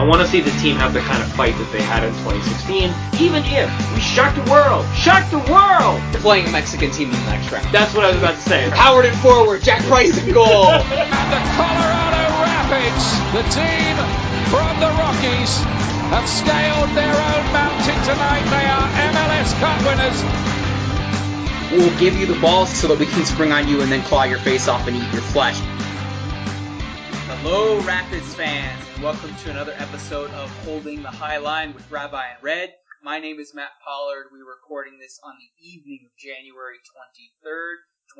I want to see the team have the kind of fight that they had in 2016, even if we shock the world. Shock the world! They're playing a Mexican team in the next round. That's what I was about to say. Howard in forward, Jack Price in goal. And the Colorado Rapids, the team from the Rockies, have scaled their own mountain tonight. They are MLS Cup winners. We'll give you the balls so that we can spring on you and then claw your face off and eat your flesh. Hello, Rapids fans, and welcome to another episode of Holding the High Line with Rabbi and Red. My name is Matt Pollard. We're recording this on the evening of January 23rd,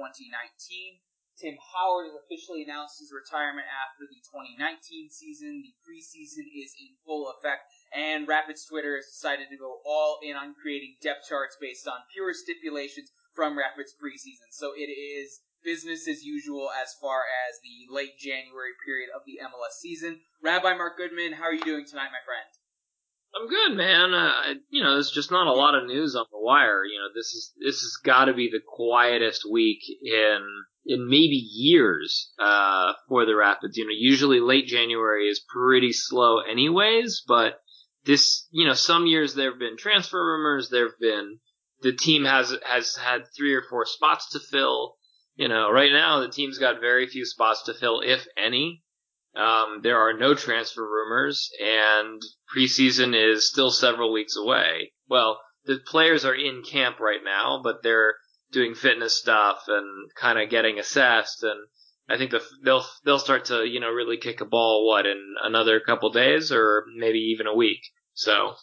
2019. Tim Howard has officially announced his retirement after the 2019 season. The preseason is in full effect, and Rapids Twitter has decided to go all in on creating depth charts based on pure stipulations from Rapids preseason. So it is business as usual as far as the late January period of the MLS season. Rabbi Mark Goodman, how are you doing tonight, my friend? I'm good, man. There's just not a lot of news on the wire. This has got to be the quietest week in maybe years for the Rapids. Usually late January is pretty slow anyways, but this, some years there have been transfer rumors. The team has had 3 or 4 spots to fill. Right now the team's got very few spots to fill, if any. There are no transfer rumors, and preseason is still several weeks away. Well, the players are in camp right now, but they're doing fitness stuff and kind of getting assessed, and I think they'll start to, really kick a ball, in another couple days or maybe even a week. So.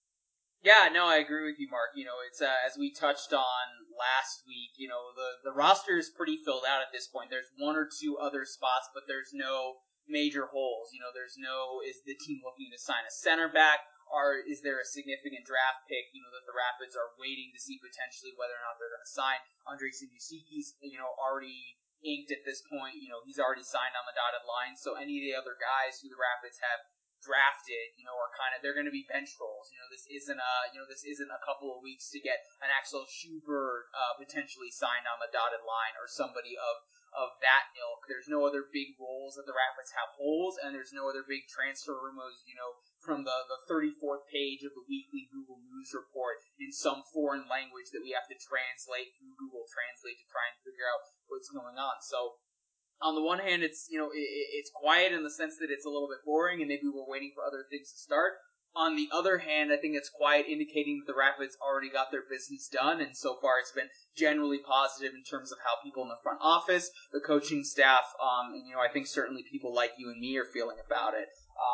Yeah, no, I agree with you, Mark. It's as we touched on last week, the roster is pretty filled out at this point. There's 1 or 2 other spots, but there's no major holes. Is the team looking to sign a center back, or is there a significant draft pick, that the Rapids are waiting to see potentially whether or not they're going to sign? Andres Inusiki's, already inked at this point. He's already signed on the dotted line. So any of the other guys who the Rapids have drafted, are they're going to be bench roles. This isn't a couple of weeks to get an Axel Schubert potentially signed on the dotted line or somebody of that ilk. There's no other big roles that the Rapids have holes, and there's no other big transfer rumors, from the 34th page of the weekly Google News report in some foreign language that we have to translate through Google Translate to try and figure out what's going on. So, on the one hand, it's it's quiet in the sense that it's a little bit boring, and maybe we're waiting for other things to start. On the other hand, I think it's quiet, indicating that the Rapids already got their business done, and so far it's been generally positive in terms of how people in the front office, the coaching staff, and I think certainly people like you and me are feeling about it.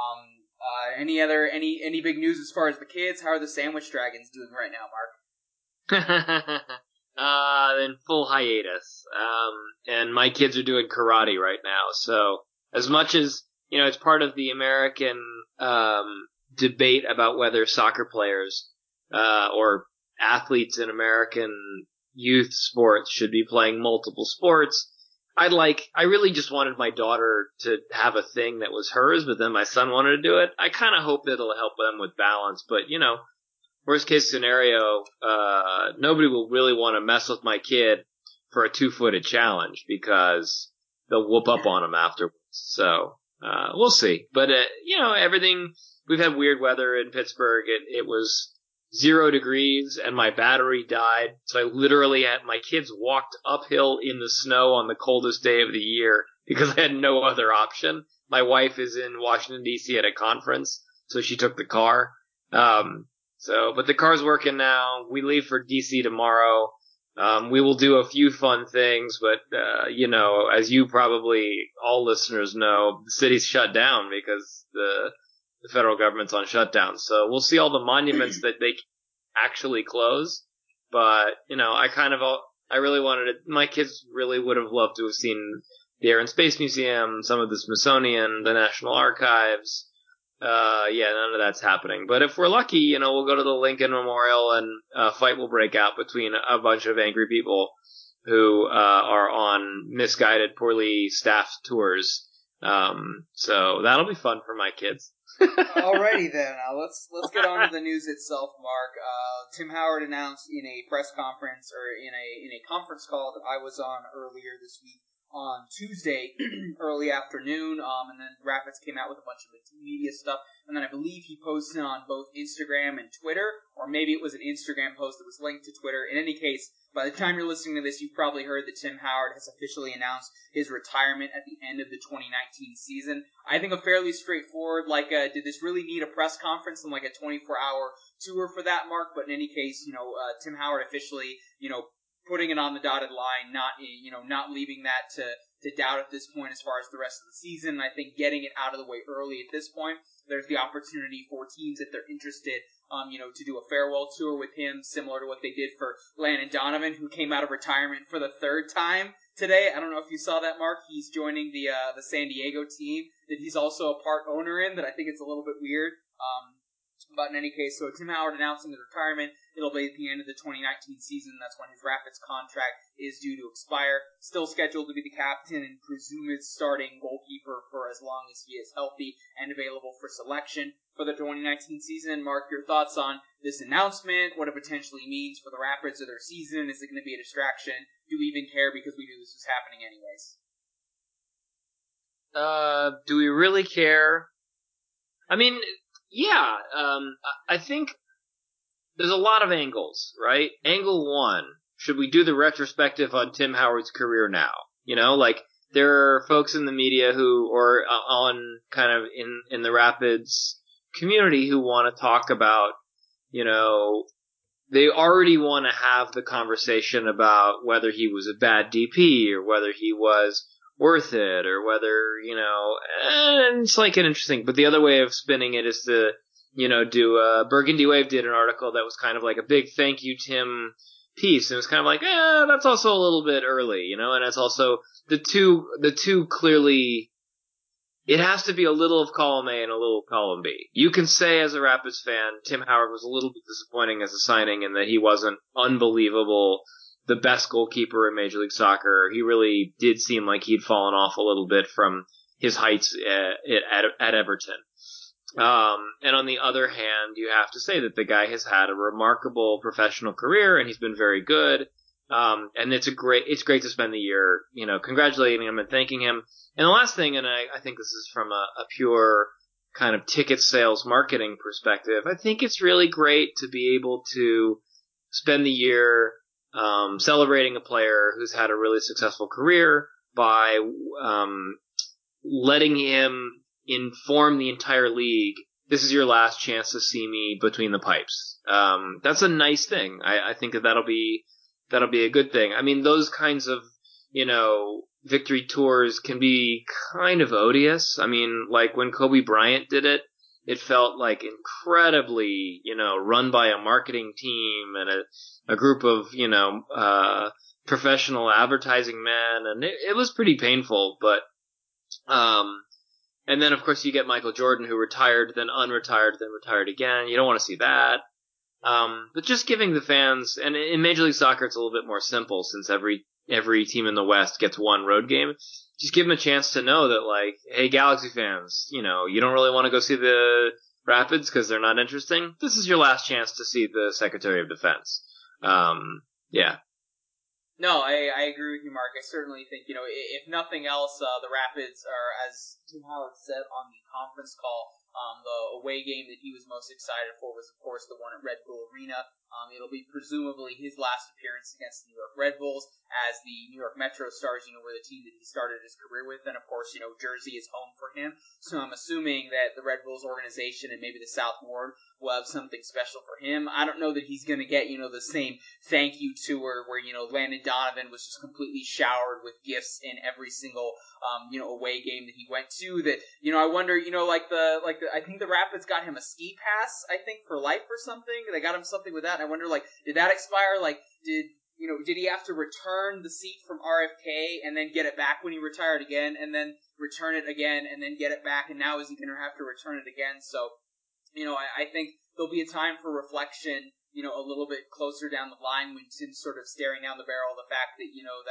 Any big news as far as the kids? How are the Sandwich Dragons doing right now, Mark? In full hiatus. And my kids are doing karate right now. So as much as, it's part of the American, debate about whether soccer players, or athletes in American youth sports should be playing multiple sports. I really just wanted my daughter to have a thing that was hers, but then my son wanted to do it. I kind of hope that it'll help them with balance, but worst case scenario, nobody will really want to mess with my kid for a 2-footed challenge because they'll whoop up on him afterwards. So, we'll see. But, everything, we've had weird weather in Pittsburgh. It was 0 degrees and my battery died. So I literally had my kids walked uphill in the snow on the coldest day of the year because I had no other option. My wife is in Washington, D.C. at a conference, so she took the car. But the car's working now. We leave for DC tomorrow. We will do a few fun things, but, as you probably all listeners know, the city's shut down because the federal government's on shutdown. So we'll see all the monuments that they actually close. But, I really wanted it. My kids really would have loved to have seen the Air and Space Museum, some of the Smithsonian, the National Archives. None of that's happening. But if we're lucky, we'll go to the Lincoln Memorial and a fight will break out between a bunch of angry people who are on misguided, poorly staffed tours. So that'll be fun for my kids. Alrighty then, let's get on to the news itself, Mark. Tim Howard announced in a press conference, or in a conference call that I was on earlier this week on Tuesday, early afternoon, and then Rapids came out with a bunch of media stuff, and then I believe he posted on both Instagram and Twitter, or maybe it was an Instagram post that was linked to Twitter. In any case, by the time you're listening to this, you've probably heard that Tim Howard has officially announced his retirement at the end of the 2019 season. I think a fairly straightforward, did this really need a press conference and like a 24-hour tour for that, Mark? But in any case, Tim Howard officially, putting it on the dotted line, not leaving that to doubt at this point as far as the rest of the season. And I think getting it out of the way early at this point, there's the opportunity for teams, if they're interested, to do a farewell tour with him, similar to what they did for Landon Donovan, who came out of retirement for the third time today. I don't know if you saw that, Mark. He's joining the San Diego team that he's also a part owner in, that I think it's a little bit weird. But in any case, so Tim Howard announcing his retirement. It'll be at the end of the 2019 season. That's when his Rapids contract is due to expire. Still scheduled to be the captain and presumed starting goalkeeper for as long as he is healthy and available for selection for the 2019 season. Mark, your thoughts on this announcement, what it potentially means for the Rapids or their season? Is it going to be a distraction? Do we even care because we knew this was happening anyways? Do we really care? I mean, yeah, I think there's a lot of angles, right? Angle one, should we do the retrospective on Tim Howard's career now? There are folks in the media or on kind of in the Rapids community who want to talk about, they already want to have the conversation about whether he was a bad DP or whether he was worth it or whether, and it's like an interesting, but the other way of spinning it is to, do Burgundy Wave did an article that was kind of like a big thank you Tim piece, and it was kind of like, that's also a little bit early, and it's also the two clearly, it has to be a little of column A and a little of column B. You can say as a Rapids fan, Tim Howard was a little bit disappointing as a signing in that he wasn't unbelievable, the best goalkeeper in Major League Soccer. He really did seem like he'd fallen off a little bit from his heights at Everton. And on the other hand, you have to say that the guy has had a remarkable professional career and he's been very good. And it's great to spend the year, congratulating him and thanking him. And the last thing, and I think this is from a pure kind of ticket sales marketing perspective, I think it's really great to be able to spend the year celebrating a player who's had a really successful career by letting him inform the entire league, this is your last chance to see me between the pipes. That's a nice thing. I think that'll be a good thing. I mean, those kinds of, victory tours can be kind of odious. I mean, like when Kobe Bryant did it, it felt like incredibly, run by a marketing team and a group of, professional advertising men, and it was pretty painful, but, and then of course you get Michael Jordan, who retired, then unretired, then retired again. You don't want to see that. But just giving the fans, and in Major League Soccer it's a little bit more simple since every team in the West gets one road game. Just give them a chance to know that, like, hey, Galaxy fans, you don't really want to go see the Rapids because they're not interesting. This is your last chance to see the Secretary of Defense. Yeah. No, I agree with you, Mark. I certainly think, if nothing else, the Rapids are, as Tim Howard said on the conference call, the away game that he was most excited for was, of course, the one at Red Bull Arena. It'll be presumably his last appearance against the New York Red Bulls as the New York Metro Stars, were the team that he started his career with. And, of course, Jersey is home for him. So I'm assuming that the Red Bulls organization and maybe the South Ward will have something special for him. I don't know that he's going to get, the same thank you tour where, Landon Donovan was just completely showered with gifts in every single, away game that he went to. That, I wonder, I think the Rapids got him a ski pass, I think, for life or something. They got him something with that. And I wonder, did that expire? Did he have to return the seat from RFK and then get it back when he retired again, and then return it again and then get it back? And now is he going to have to return it again? So, I think there'll be a time for reflection, a little bit closer down the line when Tim's sort of staring down the barrel of the fact that, that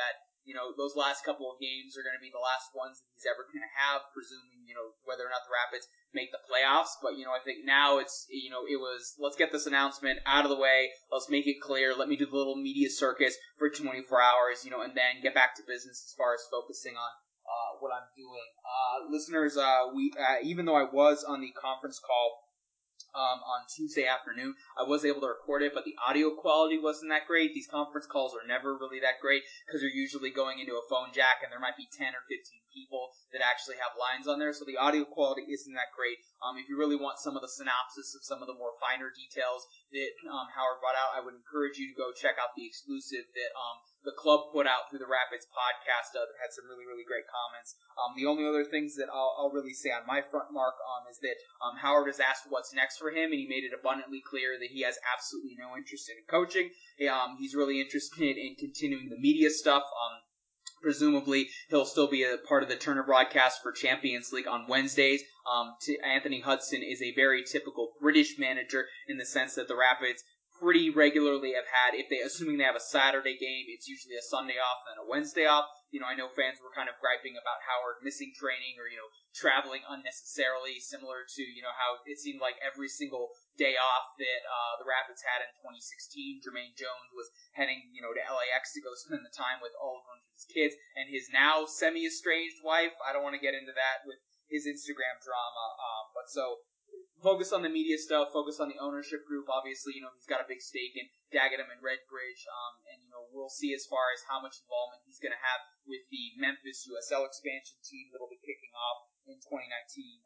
those last couple of games are going to be the last ones that he's ever going to have, presuming, whether or not the Rapids make the playoffs. But, I think now it's, it was, let's get this announcement out of the way. Let's make it clear. Let me do the little media circus for 24 hours, and then get back to business as far as focusing on what I'm doing. Listeners, even though I was on the conference call on Tuesday afternoon, I was able to record it, but the audio quality wasn't that great. These conference calls are never really that great because you're usually going into a phone jack and there might be 10 or 15 people that actually have lines on there, so the audio quality isn't that great. If you really want some of the synopsis of some of the more finer details that Howard brought out, I would encourage you to go check out the exclusive that the club put out through the Rapids podcast that had some really, really great comments. The only other things that I'll really say on my front, Mark, is that Howard was asked what's next for him, and he made it abundantly clear that he has absolutely no interest in coaching. He's really interested in continuing the media stuff. Presumably, he'll still be a part of the Turner broadcast for Champions League on Wednesdays. Anthony Hudson is a very typical British manager in the sense that the Rapids pretty regularly have had, assuming they have a Saturday game, it's usually a Sunday off and a Wednesday off. I know fans were kind of griping about Howard missing training or, traveling unnecessarily, similar to, how it seemed like every single day off that the Rapids had in 2016. Jermaine Jones was heading, to LAX to go spend the time with all of his kids and his now semi-estranged wife. I don't want to get into that with his Instagram drama, but so focus on the media stuff, focus on the ownership group. Obviously, he's got a big stake in Dagenham and Redbridge, and, we'll see as far as how much involvement he's going to have with the Memphis USL expansion team that'll be kicking off in 2019.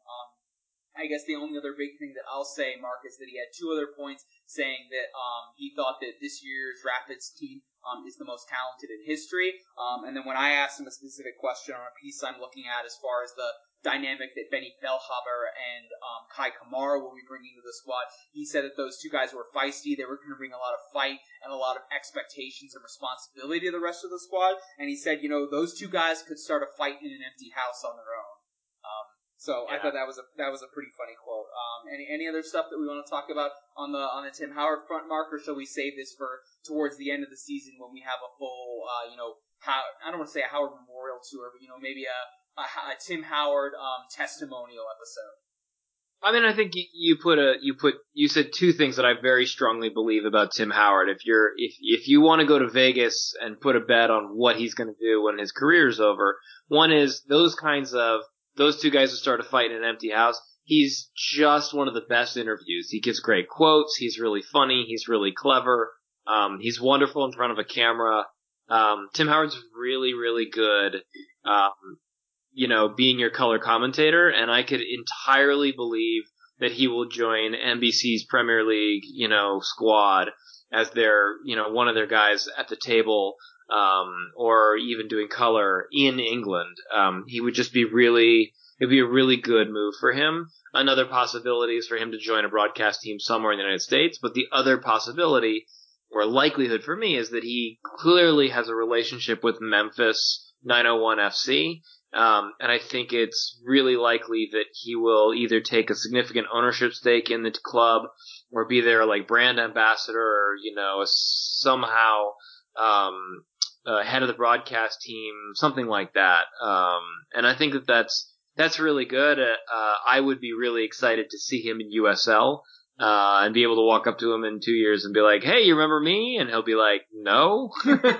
I guess the only other big thing that I'll say, Mark, is that he had two other points saying that he thought that this year's Rapids team is the most talented in history. And then when I asked him a specific question on a piece I'm looking at as far as the dynamic that Benny Feilhaber and Kai Kamara will be bringing to the squad, he said that those two guys were feisty. They were going to bring a lot of fight and a lot of expectations and responsibility to the rest of the squad. And he said, those two guys could start a fight in an empty house on their own. So yeah. I thought that was a pretty funny quote. Any other stuff that we want to talk about on the Tim Howard front, Mark, or shall we save this for towards the end of the season when we have a full, I don't want to say a Howard Memorial Tour, but maybe a Tim Howard testimonial episode. I mean, I think you said two things that I very strongly believe about Tim Howard. If you want to go to Vegas and put a bet on what he's going to do when his career's over, one is those two guys who start a fight in an empty house. He's just one of the best interviews. He gives great quotes. He's really funny. He's really clever. He's wonderful in front of a camera. Tim Howard's really, really good. Being your color commentator, and I could entirely believe that he will join NBC's Premier League, squad as their, one of their guys at the table, or even doing color in England. He would just be it'd be a really good move for him. Another possibility is for him to join a broadcast team somewhere in the United States, but the other possibility, or likelihood for me, is that he clearly has a relationship with Memphis 901 FC. And I think it's really likely that he will either take a significant ownership stake in the club or be their brand ambassador or, somehow, head of the broadcast team, something like that. And I think that's really good. I would be really excited to see him in USL, and be able to walk up to him in 2 years and be like, "Hey, you remember me?" And he'll be like, "No."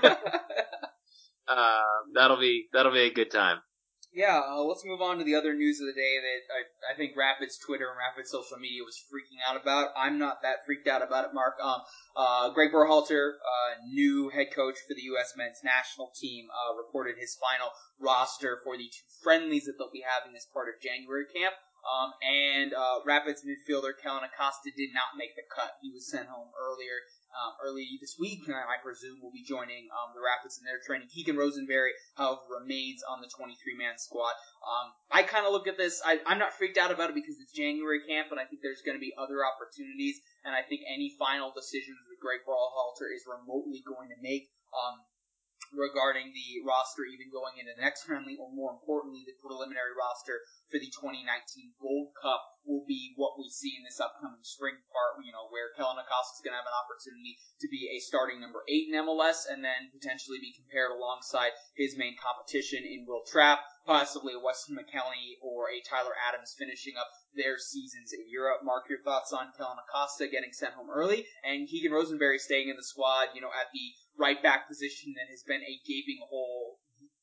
That'll be a good time. Yeah, let's move on to the other news of the day that I think Rapids Twitter and Rapids social media was freaking out about. I'm not that freaked out about it, Mark. Greg Berhalter, new head coach for the U.S. men's national team, reported his final roster for the two friendlies that they'll be having as part of January camp. And Rapids midfielder Kellen Acosta did not make the cut. He was sent home early this week, and I presume will be joining the Rapids in their training. Keegan Rosenberry, however, remains on the 23-man squad. I kind of look at this, I'm not freaked out about it because it's January camp, but I think there's going to be other opportunities, and I think any final decisions that Greg Berhalter is remotely going to make regarding the roster even going into the next friendly, or more importantly, the preliminary roster for the 2019 Gold Cup will be what we see in this upcoming spring part, where Kellyn Acosta is going to have an opportunity to be a starting number 8 in MLS and then potentially be compared alongside his main competition in Will Trapp, possibly a Weston McKennie or a Tyler Adams finishing up their seasons in Europe. Mark, your thoughts on Kellyn Acosta getting sent home early and Keegan Rosenberry staying in the squad, at the right back position that has been a gaping hole,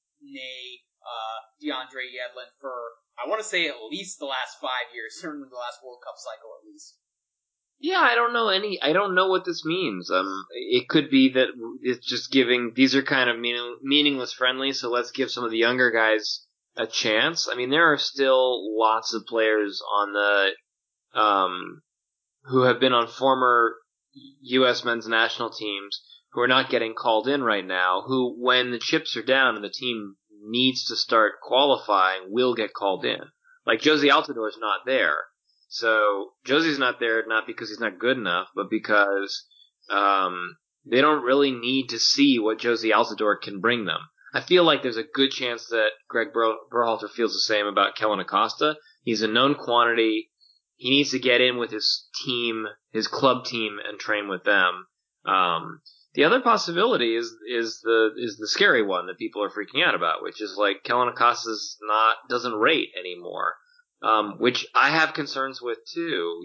DeAndre Yedlin for, I want to say, at least the last 5 years, certainly the last World Cup cycle at least. Yeah, I don't know what this means. It could be that it's just these are kind of meaningless friendlies, so let's give some of the younger guys a chance. I mean, there are still lots of players on the, who have been on former U.S. men's national teams who are not getting called in right now, who, when the chips are down and the team needs to start qualifying, will get called in. Like, Jozy Altidore's not there. So, Jozy's not there not because he's not good enough, but because they don't really need to see what Jozy Altidore can bring them. I feel like there's a good chance that Greg Berhalter feels the same about Kellyn Acosta. He's a known quantity. He needs to get in with his team, his club team, and train with them. The other possibility is the scary one that people are freaking out about, which is like Kellyn Acosta doesn't rate anymore, which I have concerns with too.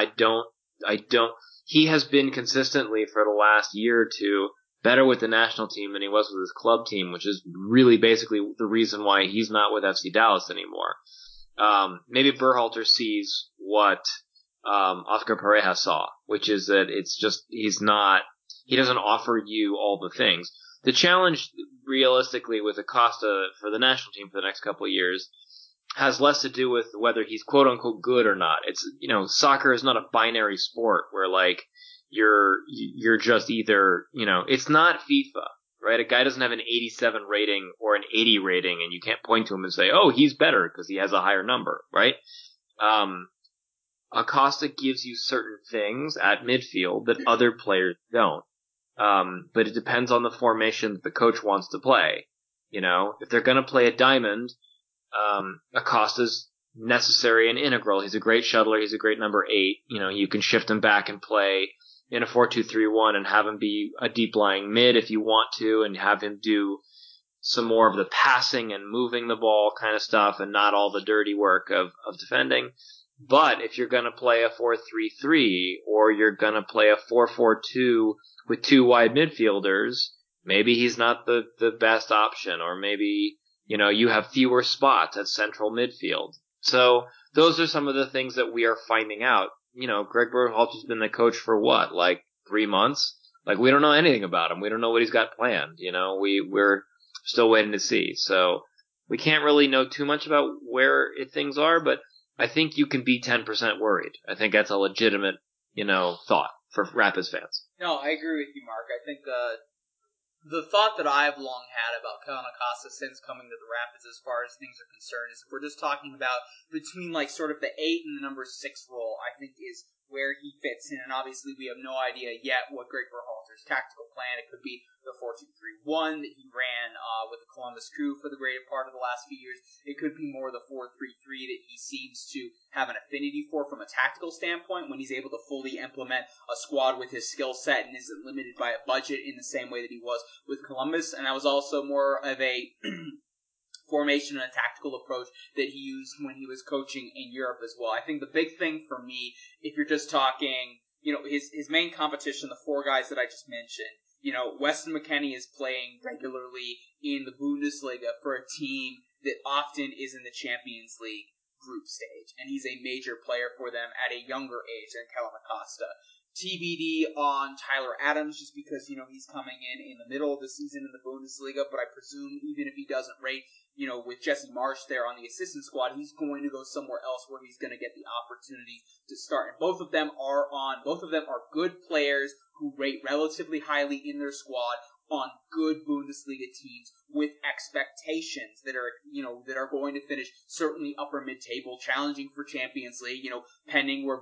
He has been consistently for the last year or two better with the national team than he was with his club team, which is really basically the reason why he's not with FC Dallas anymore. Maybe Berhalter sees what Oscar Pareja saw, which is that it's just he doesn't offer you all the things. The challenge, realistically, with Acosta for the national team for the next couple of years has less to do with whether he's quote-unquote good or not. It's, soccer is not a binary sport where, like, you're just either, it's not FIFA, right? A guy doesn't have an 87 rating or an 80 rating, and you can't point to him and say, oh, he's better because he has a higher number, right? Acosta gives you certain things at midfield that other players don't. But it depends on the formation that the coach wants to play. If they're going to play a diamond, Acosta's necessary and integral. He's a great shuttler. He's a great number 8. You can shift him back and play in a 4-2-3-1 and have him be a deep lying mid if you want to, and have him do some more of the passing and moving the ball kind of stuff and not all the dirty work of defending. But if you're going to play a 4-3-3 or you're going to play a 4-4-2 with 2 wide midfielders, maybe he's not the best option, or maybe, you have fewer spots at central midfield. So those are some of the things that we are finding out. Greg Berhalter's been the coach for what, like 3 months? Like, we don't know anything about him. We don't know what he's got planned. We're still waiting to see. So we can't really know too much about where things are, but I think you can be 10% worried. I think that's a legitimate, thought for Rapids fans. No, I agree with you, Mark. I think the thought that I've long had about Kellyn Acosta since coming to the Rapids as far as things are concerned is if we're just talking about between like sort of the 8 and the number 6 role, I think is where he fits in. And obviously we have no idea yet what Greg Berhalter's tactical plan. It could be the 4-2-3-1 that he ran with the Columbus Crew for the greater part of the last few years. It could be more the 4-3-3 that he seems to have an affinity for from a tactical standpoint when he's able to fully implement a squad with his skill set and isn't limited by a budget in the same way that he was with Columbus. And that was also more of a formation and a tactical approach that he used when he was coaching in Europe as well. I think the big thing for me, if you're just talking, his main competition, the 4 guys that I just mentioned, Weston McKennie is playing regularly in the Bundesliga for a team that often is in the Champions League group stage, and he's a major player for them at a younger age than Kellyn Acosta. TBD on Tyler Adams, just because, he's coming in the middle of the season in the Bundesliga, but I presume even if he doesn't rate, with Jesse Marsch there on the assistant squad, he's going to go somewhere else where he's going to get the opportunity to start. And both of them are good players who rate relatively highly in their squad on good Bundesliga teams with expectations that are going to finish certainly upper mid-table, challenging for Champions League, pending where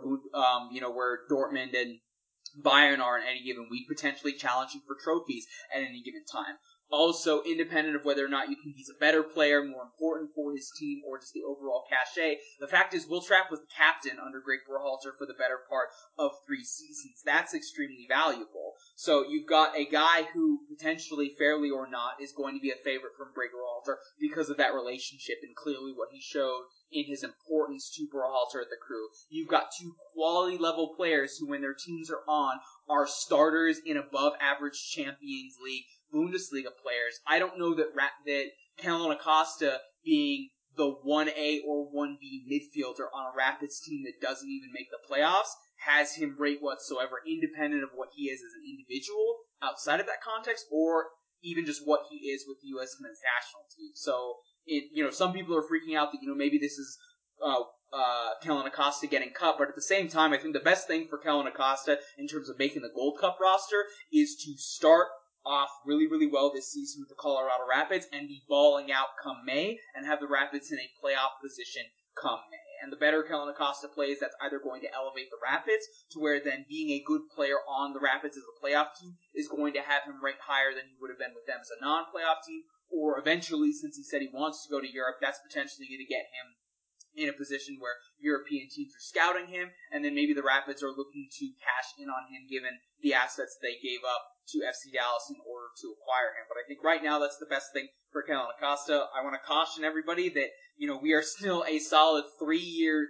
Dortmund and Bayern are in any given week, potentially challenging for trophies at any given time. Also, independent of whether or not you think he's a better player, more important for his team, or just the overall cachet, the fact is Will Trapp was the captain under Greg Berhalter for the better part of 3 seasons. That's extremely valuable. So you've got a guy who potentially, fairly or not, is going to be a favorite from Greg Berhalter because of that relationship and clearly what he showed in his importance to Berhalter at the Crew. You've got 2 quality level players who, when their teams are on, are starters in above average Champions League Bundesliga players. I don't know that Kellyn Acosta being the 1A or 1B midfielder on a Rapids team that doesn't even make the playoffs has him rate whatsoever, independent of what he is as an individual outside of that context, or even just what he is with the U.S. men's national team. So, some people are freaking out that, maybe this is Kellyn Acosta getting cut, but at the same time, I think the best thing for Kellyn Acosta in terms of making the Gold Cup roster is to start off really, really well this season with the Colorado Rapids and be balling out come May and have the Rapids in a playoff position come May. And the better Kellyn Acosta plays, that's either going to elevate the Rapids to where then being a good player on the Rapids as a playoff team is going to have him ranked higher than he would have been with them as a non-playoff team, or eventually, since he said he wants to go to Europe, that's potentially going to get him in a position where European teams are scouting him, and then maybe the Rapids are looking to cash in on him given the assets they gave up to FC Dallas in order to acquire him. But I think right now that's the best thing for Kellyn Acosta. I want to caution everybody that, we are still a solid 3.5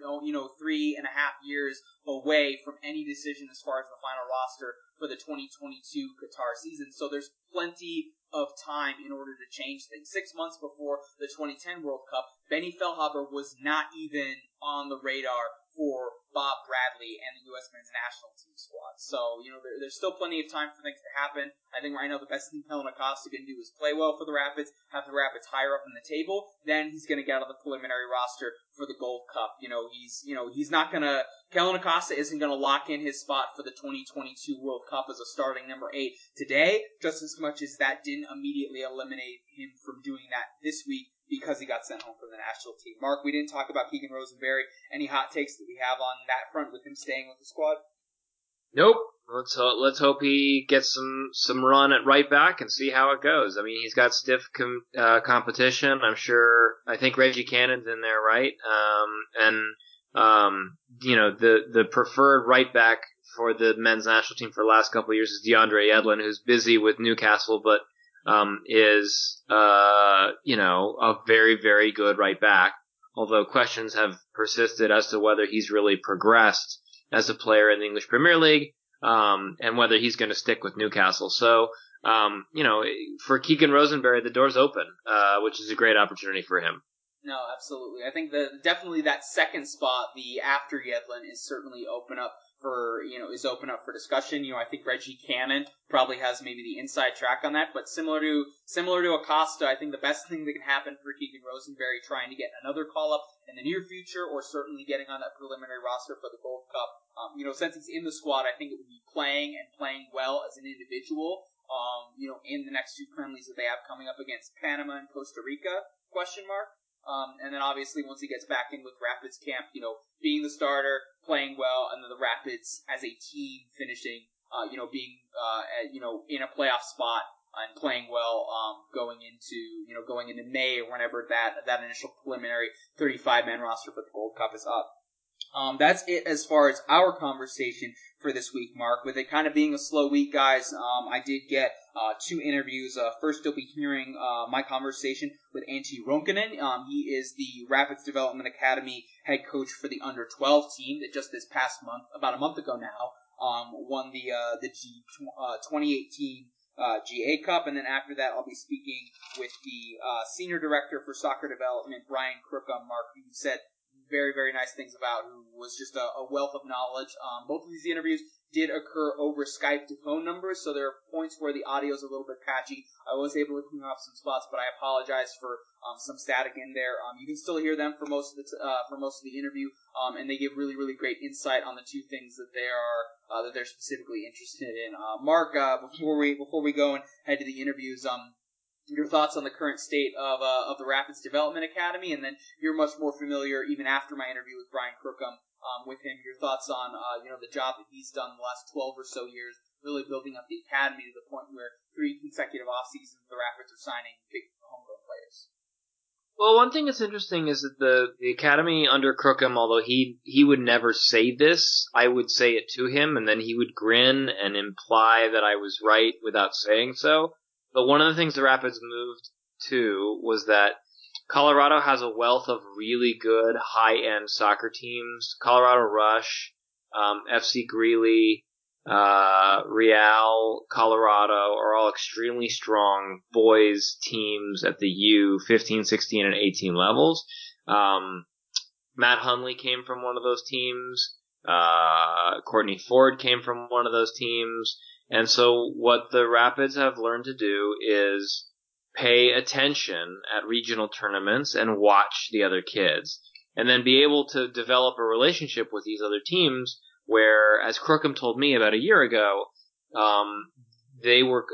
years away from any decision as far as the final roster for the 2022 Qatar season. So there's plenty of time in order to change things. 6 months before the 2010 World Cup, Benny Feilhaber was not even on the radar for Bob Bradley and the U.S. men's national team squad. So, there's still plenty of time for things to happen. I think right now the best thing Kellyn Acosta can do is play well for the Rapids, have the Rapids higher up in the table, then he's going to get on the preliminary roster for the Gold Cup. He's not going to, Kellyn Acosta isn't going to lock in his spot for the 2022 World Cup as a starting number 8 today, just as much as that didn't immediately eliminate him from doing that this week because he got sent home from the national team. Mark, we didn't talk about Keegan Rosenberry. Any hot takes that we have on that front with him staying with the squad? Nope. Let's hope he gets some run at right back and see how it goes. I mean, he's got stiff competition. I think Reggie Cannon's in there, right? The preferred right back for the men's national team for the last couple of years is DeAndre Yedlin, who's busy with Newcastle, but is a very, very good right back, although questions have persisted as to whether he's really progressed as a player in the English Premier League, and whether he's going to stick with Newcastle. So, for Keegan Rosenberry, the door's open, which is a great opportunity for him. No, absolutely. I think definitely that second spot, the after Yedlin, is certainly open up for discussion. I think Reggie Cannon probably has maybe the inside track on that, but similar to Acosta, I think the best thing that can happen for Keegan Rosenberry trying to get another call up in the near future, or certainly getting on that preliminary roster for the Gold Cup. Since he's in the squad, I think it would be playing well as an individual. In the next 2 friendlies that they have coming up against Panama and Costa Rica, ? And then obviously once he gets back in with Rapids camp, being the starter, playing well, and then the Rapids as a team finishing, being in a playoff spot and playing well, going into May or whenever that initial preliminary 35-man roster for the Gold Cup is up. That's it as far as our conversation for this week, Mark. With it kind of being a slow week, guys, I did get 2 interviews. First, you'll be hearing my conversation with Antti Ronkanen. He is the Rapids Development Academy head coach for the under-12 team that just this past month, about a month ago now, won the 2018 GA Cup. And then after that, I'll be speaking with the Senior Director for Soccer Development, Brian Crookham, Mark, who said very, very nice things about, who was just a wealth of knowledge. Both of these interviews did occur over Skype to phone numbers, so there are points where the audio is a little bit patchy. I was able to clean off some spots, but I apologize for some static in there. You can still hear them for most of the interview, and they give really, really great insight on the 2 things that they're specifically interested in. Mark, before we go and head to the interviews, your thoughts on the current state of the Rapids Development Academy, and then you're much more familiar, even after my interview with Brian Crookham, with him, your thoughts on the job that he's done the last 12 or so years really building up the academy to the point where 3 consecutive off seasons the Rapids are signing big homegrown players. Well, one thing that's interesting is that the academy under Crookham, although he would never say this, I would say it to him, and then he would grin and imply that I was right without saying so. But one of the things the Rapids moved to was that Colorado has a wealth of really good high-end soccer teams. Colorado Rush, FC Greeley, Real, Colorado are all extremely strong boys teams at the U15, 16, and 18 levels. Matt Hundley came from one of those teams. Courtney Ford came from one of those teams. And so what the Rapids have learned to do is pay attention at regional tournaments and watch the other kids. And then be able to develop a relationship with these other teams where, as Crookham told me about a year ago, they were,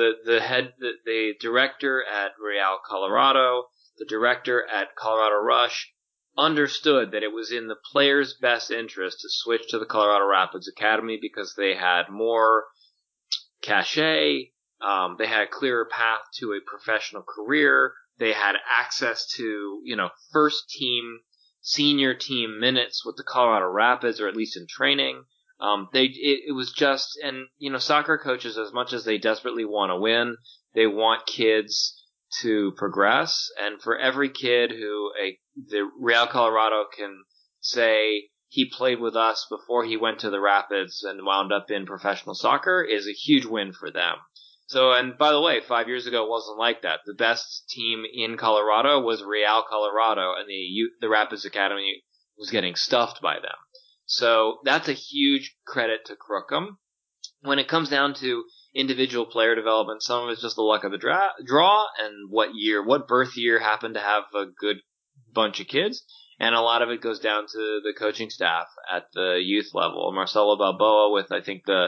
the director at Real Colorado, the director at Colorado Rush, understood that it was in the players' best interest to switch to the Colorado Rapids Academy because they had more cachet, they had a clearer path to a professional career, they had access to, first team, senior team minutes with the Colorado Rapids, or at least in training. It was just, and, soccer coaches, as much as they desperately want to win, they want kids to progress. And for every kid who the Real Colorado can say he played with us before he went to the Rapids and wound up in professional soccer is a huge win for them. So, and by the way, 5 years ago it wasn't like that. The best team in Colorado was Real Colorado, and the Rapids Academy was getting stuffed by them. So that's a huge credit to Crookham. When it comes down to individual player development, some of it's just the luck of the draw and what birth year happened to have a good bunch of kids. And a lot of it goes down to the coaching staff at the youth level. Marcelo Balboa with, I think, the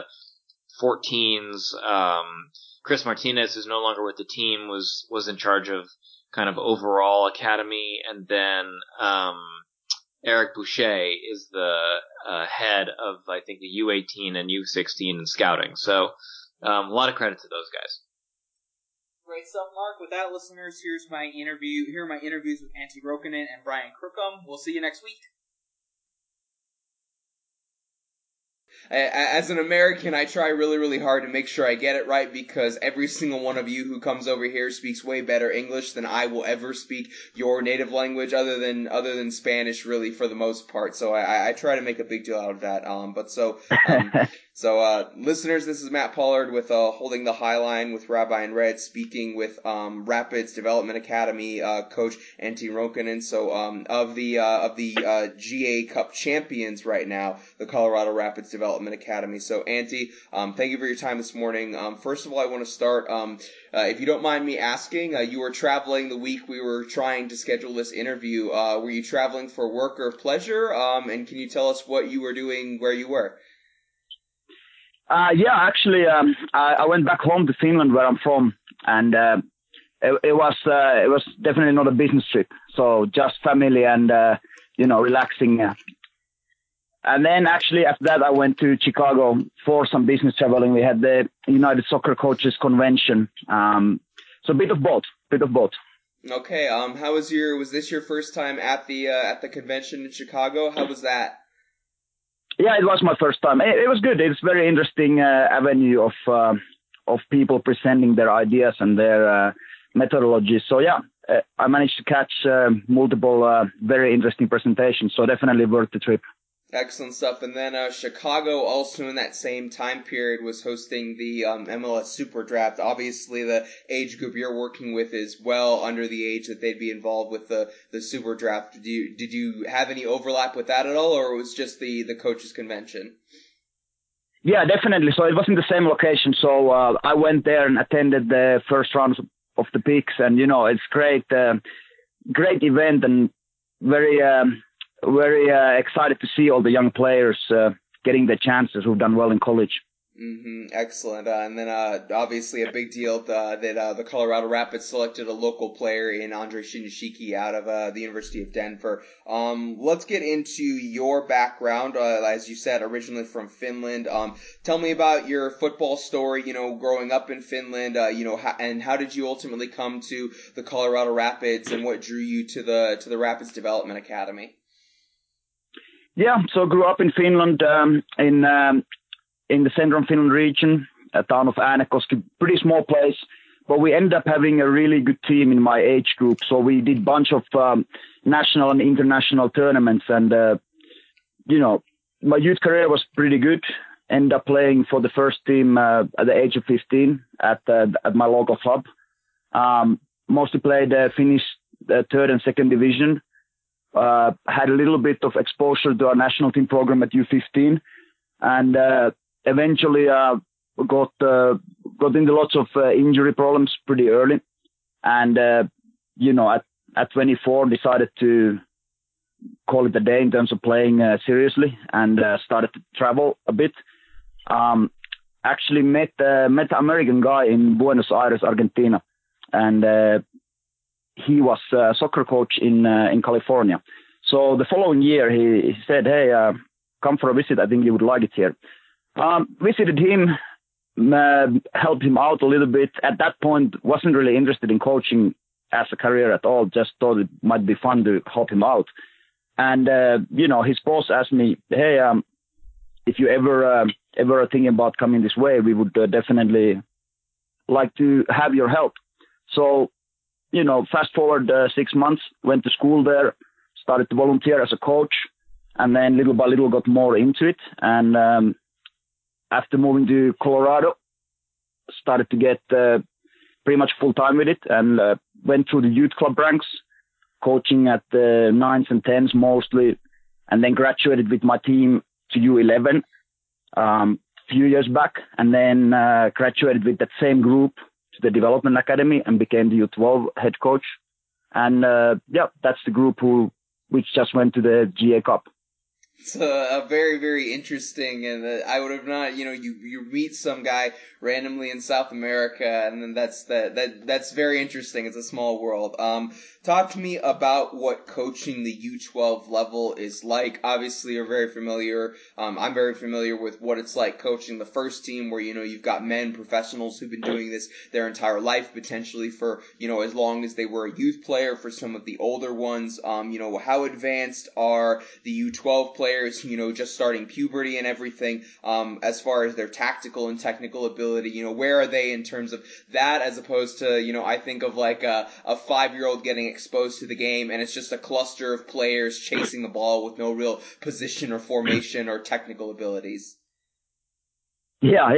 14s. Chris Martinez, who's no longer with the team, was in charge of kind of overall academy. And then Eric Boucher is the head of, I think, the U18 and U16 and scouting. So a lot of credit to those guys. Great stuff, Mark. With that, listeners, here are my interviews with Antti Roukonen and Brian Crookham. We'll see you next week. As an American, I try really, really hard to make sure I get it right because every single one of you who comes over here speaks way better English than I will ever speak your native language, other than Spanish, really, for the most part. So I try to make a big deal out of that. Listeners, this is Matt Pollard with Holding the High Line with Rabbi and Red, speaking with Rapids Development Academy coach Antti Roukonen. So of the GA Cup champions right now, the Colorado Rapids Development Academy. So Antti, thank you for your time this morning. First of all, I want to start, if you don't mind me asking, you were traveling the week we were trying to schedule this interview. Were you traveling for work or pleasure? And can you tell us what you were doing where you were? Actually, I went back home to Finland, where I'm from, and it was definitely not a business trip. So just family and relaxing. And then actually after that, I went to Chicago for some business traveling. We had the United Soccer Coaches Convention. So a bit of both. Okay. How was this your first time at the convention in Chicago? How was that? Yeah, it was my first time. It was good. It's very interesting avenue of people presenting their ideas and their methodologies. So yeah, I managed to catch multiple very interesting presentations. So definitely worth the trip. Excellent stuff. And then Chicago, also in that same time period, was hosting the MLS Super Draft. Obviously, the age group you're working with is well under the age that they'd be involved with the Super Draft. Did you have any overlap with that at all, or it was just the coaches' convention? Yeah, definitely. So it was in the same location. So I went there and attended the first rounds of the picks, and it's great event and very excited to see all the young players getting their chances who've done well in college. Excellent. And then obviously a big deal that the Colorado Rapids selected a local player in Andre Shinyashiki out of the University of Denver. Let's get into your background. As you said, originally from Finland. Tell me about your football story, growing up in Finland, and how did you ultimately come to the Colorado Rapids, and what drew you to the Rapids Development Academy? Yeah, so grew up in Finland, in the central Finland region, a town of Äänekoski, pretty small place, but we ended up having a really good team in my age group. So we did a bunch of national and international tournaments, and my youth career was pretty good. Ended up playing for the first team at the age of 15 at my local club. Mostly played Finnish third and second division. Had a little bit of exposure to our national team program at U15, and eventually got into lots of injury problems pretty early, and at 24 decided to call it a day in terms of playing seriously, and started to travel a bit. Actually met an American guy in Buenos Aires, Argentina, and he was a soccer coach in California. So the following year he said, "Hey, come for a visit. I think you would like it here." Visited him, helped him out a little bit. At that point, wasn't really interested in coaching as a career at all. Just thought it might be fun to help him out. And his boss asked me, "Hey, if you ever are thinking about coming this way, we would definitely like to have your help." So, fast forward 6 months, went to school there, started to volunteer as a coach, and then little by little got more into it. And after moving to Colorado, started to get pretty much full time with it, and went through the youth club ranks, coaching at the 9s and 10s mostly, and then graduated with my team to U11 a few years back, and then graduated with that same group to the Development Academy and became the U12 head coach. And that's the group which just went to the GA Cup. It's a very, very interesting, and I would have not, you meet some guy randomly in South America, and then that's very interesting. It's a small world. Talk to me about what coaching the U12 level is like. Obviously, you're very familiar. I'm very familiar with what it's like coaching the first team, where, you've got men, professionals who've been doing this their entire life, potentially for, as long as they were a youth player. For some of the older ones, how advanced are the U12 players, just starting puberty and everything, as far as their tactical and technical ability, where are they in terms of that, as opposed to, I think of like a 5-year-old getting exposed to the game, and it's just a cluster of players chasing the ball with no real position or formation or technical abilities. Yeah,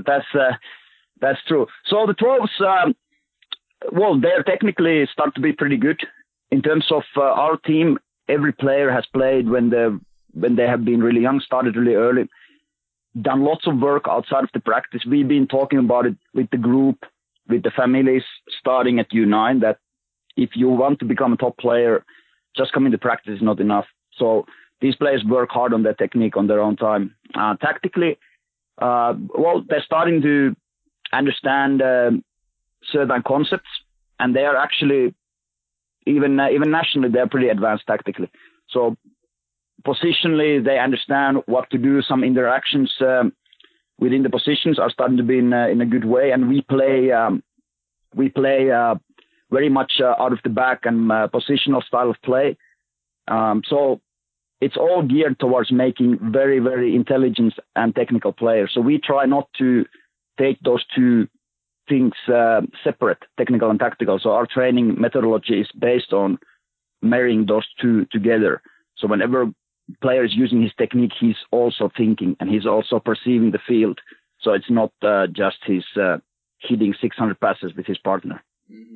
that's true. So the 12s, they're technically start to be pretty good. In terms of our team, every player has played when they have been really young, started really early, done lots of work outside of the practice. We've been talking about it with the group, with the families, starting at U9, that if you want to become a top player, just coming to practice is not enough. So these players work hard on their technique on their own time. Tactically, they're starting to understand certain concepts, and they are actually, even nationally, they're pretty advanced tactically. So positionally, they understand what to do. Some interactions within the positions are starting to be in a good way, and we play very much out of the back and positional style of play. So it's all geared towards making very, very intelligent and technical players. So we try not to take those two things separate, technical and tactical. So our training methodology is based on marrying those two together. So whenever player is using his technique, he's also thinking, and he's also perceiving the field. So it's not just his hitting 600 passes with his partner. Mm-hmm.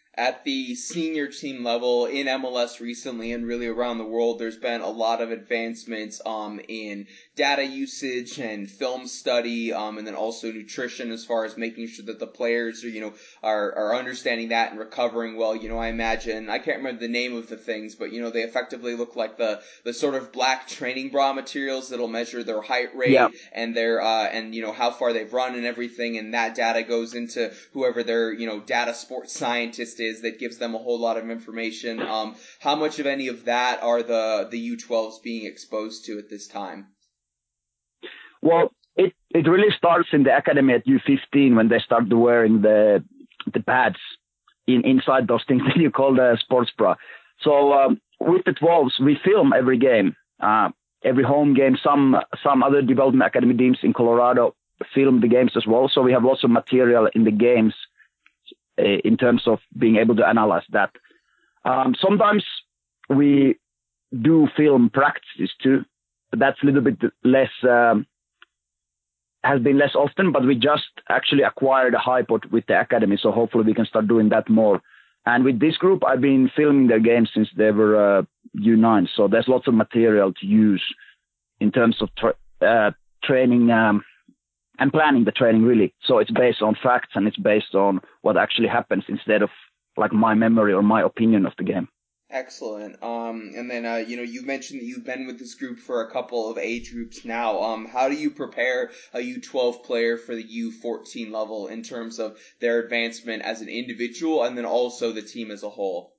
At the senior team level in MLS recently and really around the world, there's been a lot of advancements in data usage and film study, and then also nutrition as far as making sure that the players are understanding that and recovering well. I imagine, I can't remember the name of the things, but they effectively look like the sort of black training bra materials that'll measure their height rate and their and how far they've run and everything, and that data goes into whoever their data sports scientist is that gives them a whole lot of information. How much of any of that are the U12s being exposed to at this time? Well, it really starts in the academy at U15 when they start wearing the pads inside those things that you call the sports bra. So with the 12s, we film every game, every home game. Some other development academy teams in Colorado film the games as well. So we have lots of material in the games in terms of being able to analyze that. Sometimes we do film practices too, but that's a little bit less, has been less often, but we just actually acquired a HiPod with the academy, so hopefully we can start doing that more. And with this group, I've been filming their games since they were U9, so there's lots of material to use in terms of training and planning the training, really. So it's based on facts and it's based on what actually happens instead of like my memory or my opinion of the game. Excellent. And then, you mentioned that you've been with this group for a couple of age groups now. How do you prepare a U12 player for the U14 level in terms of their advancement as an individual and then also the team as a whole?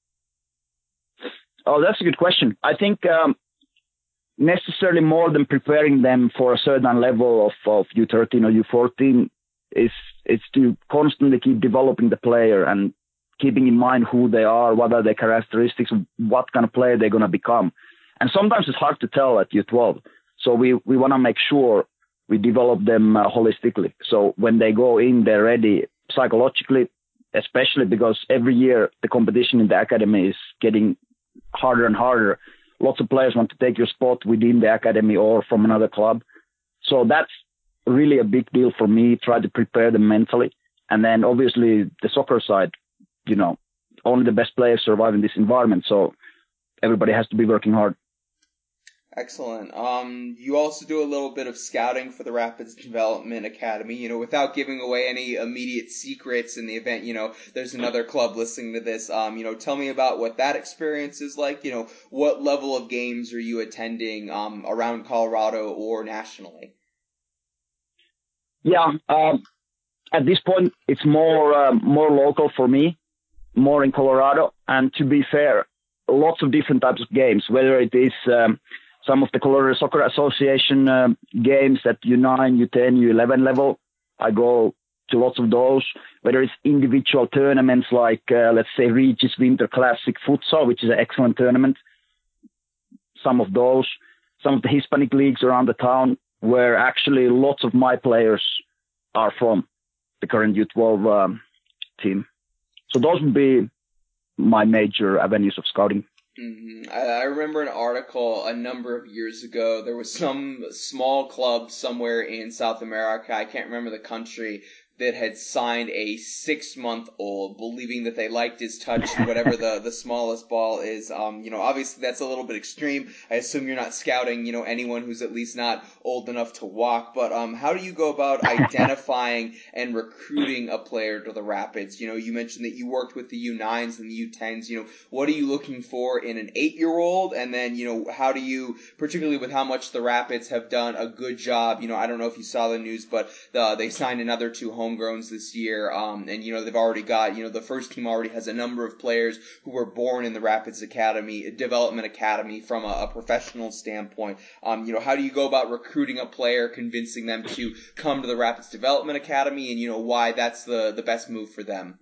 Oh, that's a good question. I think necessarily more than preparing them for a certain level of U13 or U14 is to constantly keep developing the player and keeping in mind who they are, what are their characteristics, what kind of player they're going to become. And sometimes it's hard to tell at U12. So we want to make sure we develop them holistically. So when they go in, they're ready psychologically, especially because every year the competition in the academy is getting harder and harder. Lots of players want to take your spot within the academy or from another club. So that's really a big deal for me, try to prepare them mentally. And then obviously the soccer side, only the best players survive in this environment. So everybody has to be working hard. Excellent. You also do a little bit of scouting for the Rapids Development Academy, without giving away any immediate secrets in the event, there's another club listening to this. Tell me about what that experience is like. What level of games are you attending, around Colorado or nationally? Yeah. At this point, it's more local for me, more in Colorado. And to be fair, lots of different types of games, whether it is, some of the Colorado Soccer Association games at U9, U10, U11 level. I go to lots of those, whether it's individual tournaments like, let's say, Regis Winter Classic Futsal, which is an excellent tournament. Some of those, some of the Hispanic leagues around the town where actually lots of my players are from the current U12 team. So those would be my major avenues of scouting. Mm-hmm. I remember an article a number of years ago. There was some small club somewhere in South America, I can't remember the country, that had signed a 6-month-old, believing that they liked his touch, whatever the smallest ball is. Obviously that's a little bit extreme. I assume you're not scouting, anyone who's at least not old enough to walk. But how do you go about identifying and recruiting a player to the Rapids? You mentioned that you worked with the U9s and the U10s. What are you looking for in an 8-year-old? And then, how do you, particularly with how much the Rapids have done a good job, I don't know if you saw the news, but they signed another 2 homegrowns this year, and they've already got, the first team already has a number of players who were born in the Rapids Academy, Development Academy from a professional standpoint. How do you go about recruiting a player, convincing them to come to the Rapids Development Academy, and why that's the best move for them?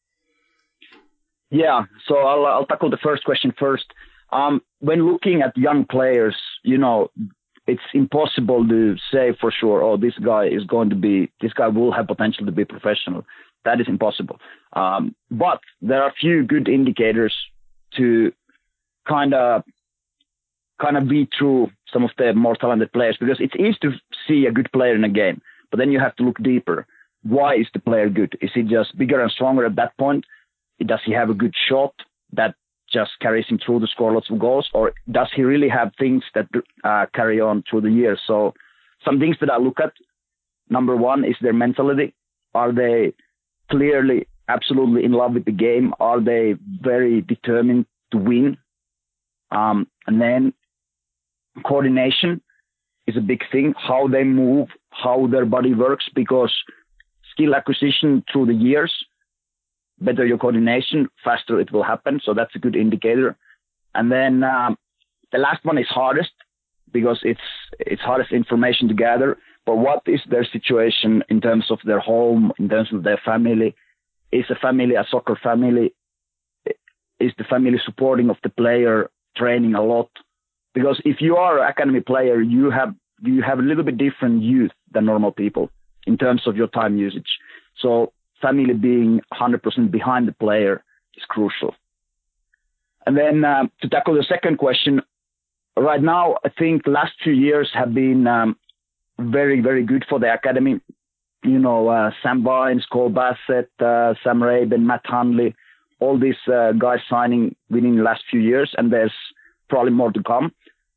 Yeah, so I'll tackle the first question first. When looking at young players, it's impossible to say for sure, this guy will have potential to be professional. That is impossible. But there are a few good indicators to kind of beat through some of the more talented players, because it's easy to see a good player in a game, but then you have to look deeper. Why is the player good? Is he just bigger and stronger at that point? Does he have a good shot that just carries him through to score lots of goals, or does he really have things that carry on through the years? So some things that I look at, number one is their mentality. Are they clearly, absolutely in love with the game? Are they very determined to win? And then coordination is a big thing, how they move, how their body works, because skill acquisition through the years, better your coordination, faster it will happen. So that's a good indicator. And then the last one is hardest, because it's hardest information to gather. But what is their situation in terms of their home, in terms of their family? Is the family a soccer family? Is the family supporting of the player, training a lot? Because if you are an academy player, you have a little bit different youth than normal people in terms of your time usage. So family being 100% behind the player is crucial. And then to tackle the second question, right now, I think the last few years have been very, very good for the academy. You know, Sam Vines, Cole Bassett, Sam Raben, Matt Hundley, all these guys signing within the last few years, and there's probably more to come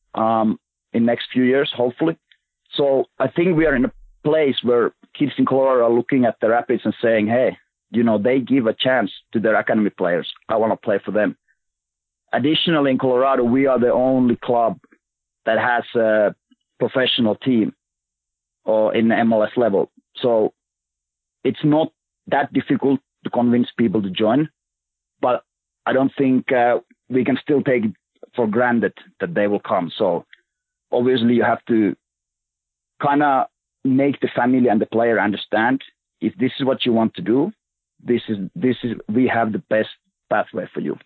in next few years, hopefully. So I think we are in a place where kids in Colorado are looking at the Rapids and saying, hey, you know, they give a chance to their academy players. I want to play for them. Additionally, in Colorado, we are the only club that has a professional team or in the MLS level. So it's not that difficult to convince people to join, but I don't think we can still take it for granted that they will come. So obviously you have to kind of make the family and the player understand, if this is what you want to do, we have the best pathway for you.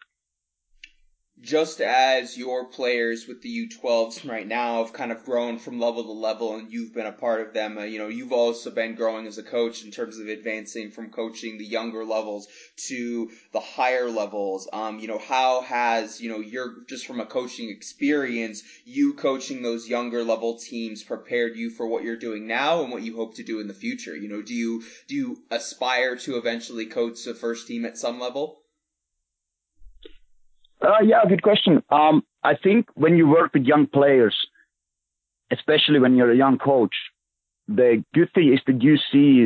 Just as your players with the U12s right now have kind of grown from level to level, and you've been a part of them, you've also been growing as a coach in terms of advancing from coaching the younger levels to the higher levels. How has, you're just from a coaching experience, you coaching those younger level teams prepared you for what you're doing now and what you hope to do in the future? Do you aspire to eventually coach the first team at some level? Yeah, good question. I think when you work with young players, especially when you're a young coach, the good thing is that you see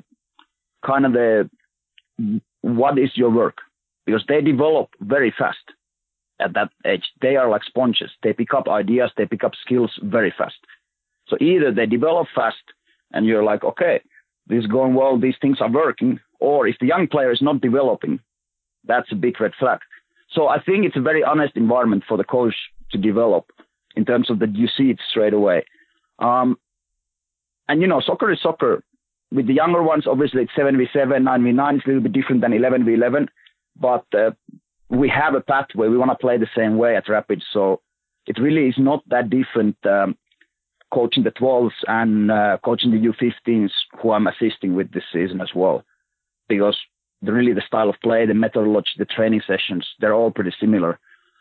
what is your work, because they develop very fast at that age. They are like sponges. They pick up ideas, they pick up skills very fast. So either they develop fast and you're like, okay, this is going well, these things are working, or if the young player is not developing, that's a big red flag. So I think it's a very honest environment for the coach to develop in terms of that you see it straight away. And, soccer is soccer. With the younger ones, obviously it's 7v7, 9v9. It's a little bit different than 11v11. But we have a pathway. We want to play the same way at Rapids. So it really is not that different coaching the 12s and coaching the U15s who I'm assisting with this season as well. Because really the style of play, the methodology, the training sessions, they're all pretty similar.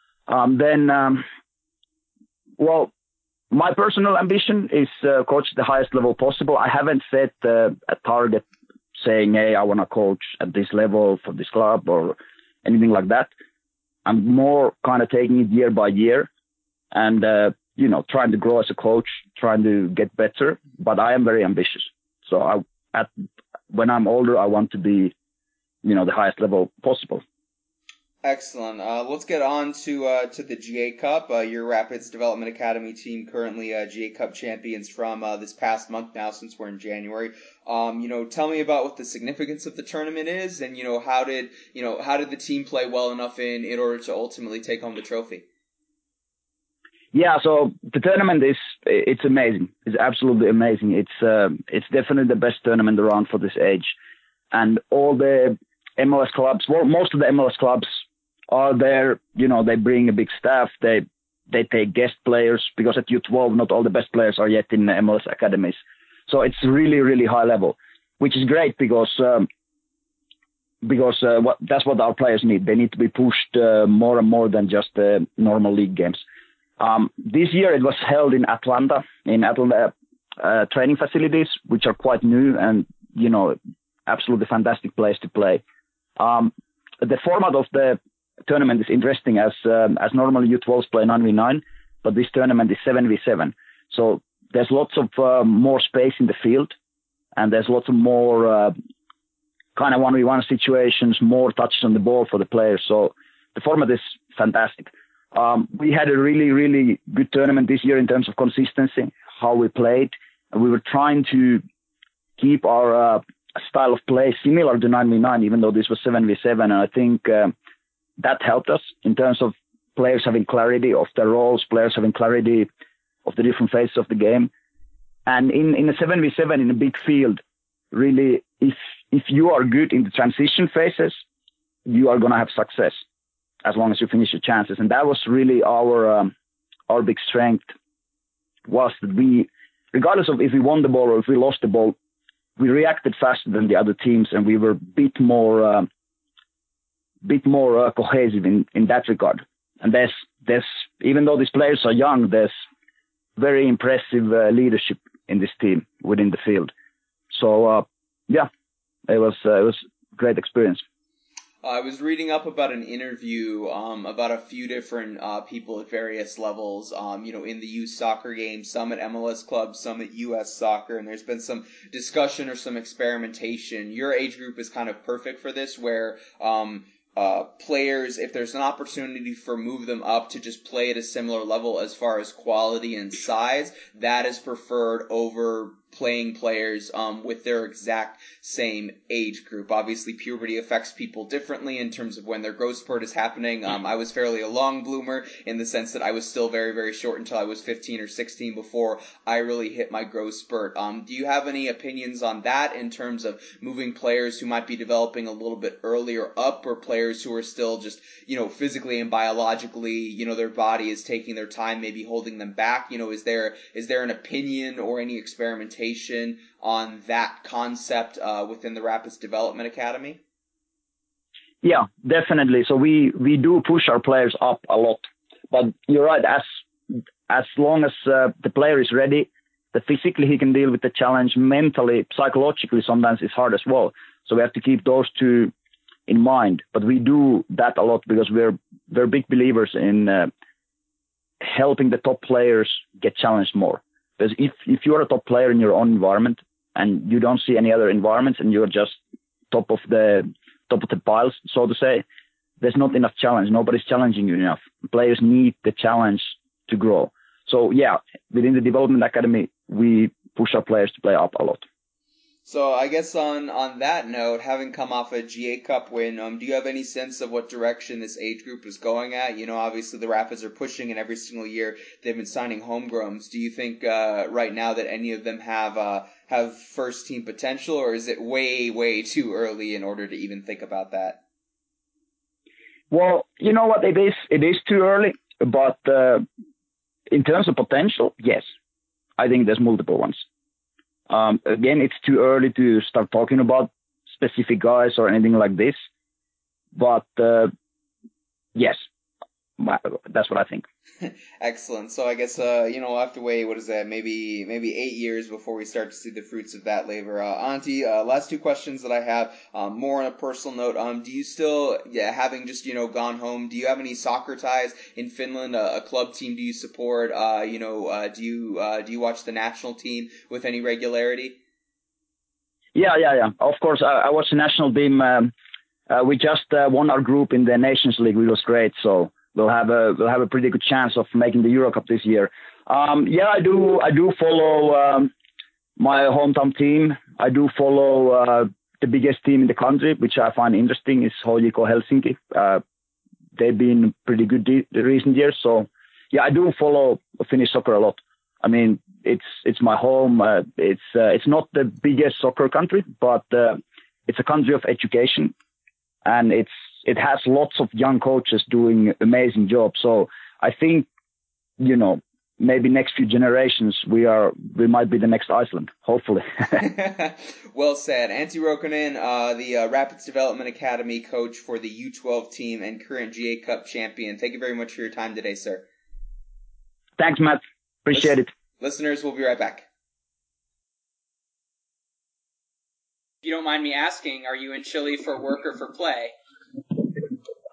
My personal ambition is coach at the highest level possible. I haven't set a target saying, hey, I want to coach at this level for this club or anything like that. I'm more kind of taking it year by year and, trying to grow as a coach, trying to get better. But I am very ambitious. So when I'm older, I want to be the highest level possible. Excellent. Let's get on to the GA Cup. Your Rapids Development Academy team currently GA Cup champions from this past month now, since we're in January. Tell me about what the significance of the tournament is, and how did the team play well enough in order to ultimately take home the trophy? Yeah, so the tournament it's amazing. It's absolutely amazing. It's definitely the best tournament around for this age, and all the MLS clubs, most of the MLS clubs are there. They bring a big staff. They take guest players, because at U12, not all the best players are yet in the MLS academies. So it's really, really high level, which is great because that's what our players need. They need to be pushed more and more than just the normal league games. This year it was held in Atlanta training facilities, which are quite new and, absolutely fantastic place to play. the format of the tournament is interesting as normally U12s play 9v9, but this tournament is 7v7. So there's lots of more space in the field, and there's lots of more kind of 1v1 situations, more touches on the ball for the players. So the format is fantastic. We had a really, really good tournament this year in terms of consistency, how we played. And we were trying to keep our style of play similar to 9v9, even though this was 7v7. And I think that helped us in terms of players having clarity of their roles, players having clarity of the different phases of the game. And in a 7v7 in a big field, really, if you are good in the transition phases, you are going to have success as long as you finish your chances. And that was really our big strength, was that we, regardless of if we won the ball or if we lost the ball, we reacted faster than the other teams, and we were a bit more cohesive in that regard. And there's even though these players are young, there's very impressive leadership in this team within the field. So it was a great experience. I was reading up about an interview about a few different people at various levels, in the youth soccer game, some at MLS clubs, some at US soccer, and there's been some discussion or some experimentation. Your age group is kind of perfect for this, where players, if there's an opportunity for move them up to just play at a similar level as far as quality and size, that is preferred over playing players with their exact same age group. Obviously, puberty affects people differently in terms of when their growth spurt is happening. I was fairly a long bloomer in the sense that I was still very, very short until I was 15 or 16 before I really hit my growth spurt. Do you have any opinions on that in terms of moving players who might be developing a little bit earlier up, or players who are still just, physically and biologically, their body is taking their time, maybe holding them back? Is there an opinion or any experimentation on that concept within the Rapids Development Academy? Yeah, definitely. So we do push our players up a lot, but you're right. As long as the player is ready, that physically he can deal with the challenge, mentally, psychologically, sometimes it's hard as well. So we have to keep those two in mind. But we do that a lot because we're big believers in helping the top players get challenged more. Because if you're a top player in your own environment and you don't see any other environments and you're just top of the piles, so to say, there's not enough challenge. Nobody's challenging you enough. Players need the challenge to grow. So yeah, within the development academy, we push our players to play up a lot. So I guess on that note, having come off a GA Cup win, do you have any sense of what direction this age group is going at? Obviously the Rapids are pushing, and every single year they've been signing homegrowns. Do you think right now that any of them have first team potential, or is it way, way too early in order to even think about that? Well, you know what, it is too early, but in terms of potential, yes, I think there's multiple ones. Again, it's too early to start talking about specific guys or anything like this. But, yes, that's what I think. Excellent. So I guess, we'll have to wait, maybe 8 years before we start to see the fruits of that labor. Antti, last two questions that I have, more on a personal note. Do you still, having just, gone home, do you have any soccer ties in Finland? A club team do you support? Do you watch the national team with any regularity? Yeah. Of course, I watch the national team. We just won our group in the Nations League, which was great. So we'll have a pretty good chance of making the Euro Cup this year. I do follow my hometown team. I do follow the biggest team in the country, which I find interesting, is HJK Helsinki. They've been pretty good the recent years. So yeah, I do follow Finnish soccer a lot. I mean, it's my home. It's not the biggest soccer country, but it's a country of education, and it has lots of young coaches doing amazing jobs. So I think, maybe next few generations we might be the next Iceland, hopefully. Well said. Antti Roukonen, the Rapids Development Academy coach for the U12 team and current GA Cup champion. Thank you very much for your time today, sir. Thanks, Matt. Appreciate it. Listeners, we'll be right back. If you don't mind me asking, are you in Chile for work or for play?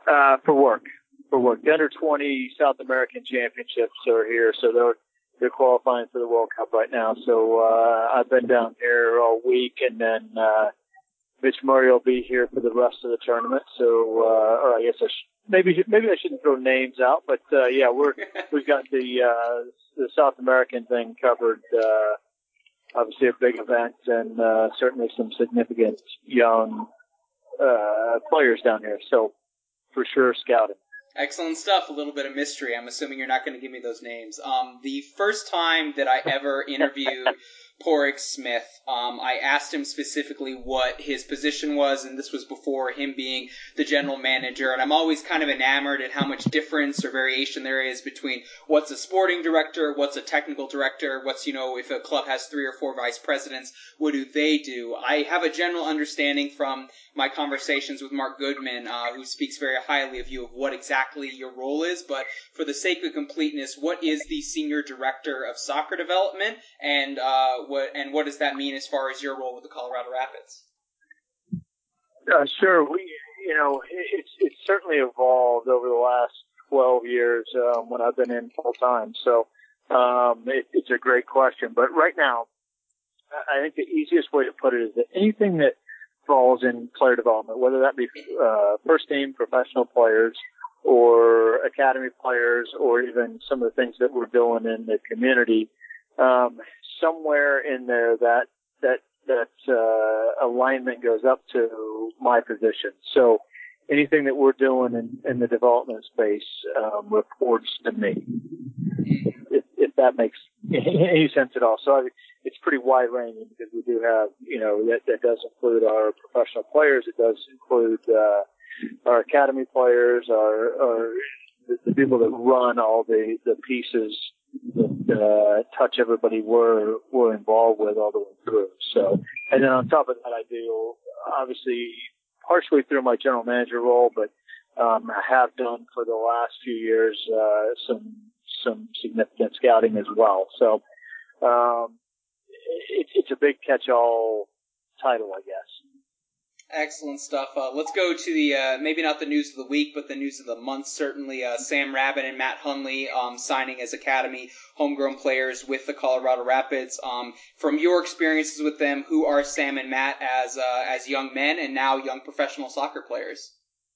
For work. The under 20 South American Championships are here, so they're qualifying for the World Cup right now. So I've been down here all week, and then Mitch Murray will be here for the rest of the tournament. So, or I guess maybe I shouldn't throw names out, but yeah, we've got the South American thing covered. Obviously, a big event, and certainly some significant young players down here. So, for sure, scouting. Excellent stuff. A little bit of mystery. I'm assuming you're not going to give me those names. The first time that I ever interviewed Pádraig Smith, I asked him specifically what his position was, and this was before him being the general manager. And I'm always kind of enamored at how much difference or variation there is between what's a sporting director, what's a technical director, what's, if a club has 3 or 4 vice presidents, what do they do? I have a general understanding from my conversations with Mark Goodman, who speaks very highly of you, of what exactly your role is. But for the sake of completeness, what is the senior director of soccer development, and what does that mean as far as your role with the Colorado Rapids? Sure. It's certainly evolved over the last 12 years when I've been in full time. So it's a great question. But right now, I think the easiest way to put it is that anything that falls in player development, whether that be first team professional players or academy players, or even some of the things that we're doing in the community, somewhere in there that alignment goes up to my position. So anything that we're doing in the development space reports to me, if that makes any sense at all. So it's pretty wide ranging, because we do have, that does include our professional players. It does include our academy players, the people that run all the pieces that touch everybody we're involved with all the way through. So, and then on top of that, I do obviously partially through my general manager role, but I have done for the last few years some significant scouting as well. So it's a big catch-all title, I guess. Excellent stuff. Let's go to the, maybe not the news of the week, but the news of the month, certainly. Sam Rabin and Matt Hundley signing as Academy homegrown players with the Colorado Rapids. From your experiences with them, who are Sam and Matt as young men and now young professional soccer players?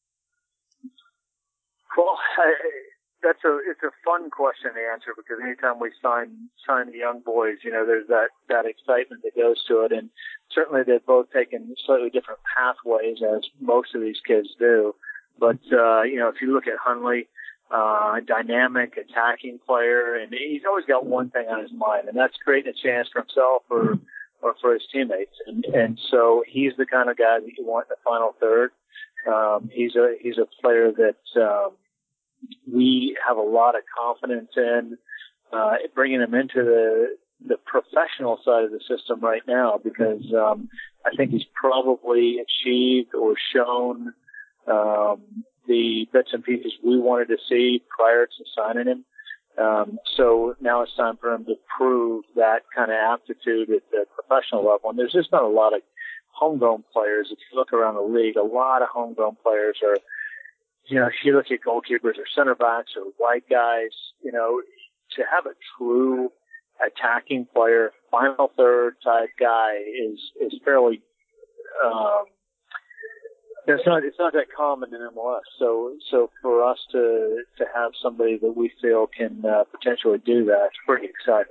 Well, it's a fun question to answer, because anytime we sign the young boys, there's that excitement that goes to it. And certainly they've both taken slightly different pathways, as most of these kids do. But, if you look at Hundley, dynamic, attacking player, and he's always got one thing on his mind, and that's creating a chance for himself or for his teammates. And so he's the kind of guy that you want in the final third. He's a player that, we have a lot of confidence in, bringing him into the professional side of the system right now, because, I think he's probably achieved or shown, the bits and pieces we wanted to see prior to signing him. So now it's time for him to prove that kind of aptitude at the professional level. And there's just not a lot of homegrown players. If you look around the league, a lot of homegrown players are, if you look at goalkeepers or center backs or white guys, to have a true attacking player, final third type guy is fairly, it's not that common in MLS. So for us to have somebody that we feel can potentially do that, it's pretty exciting.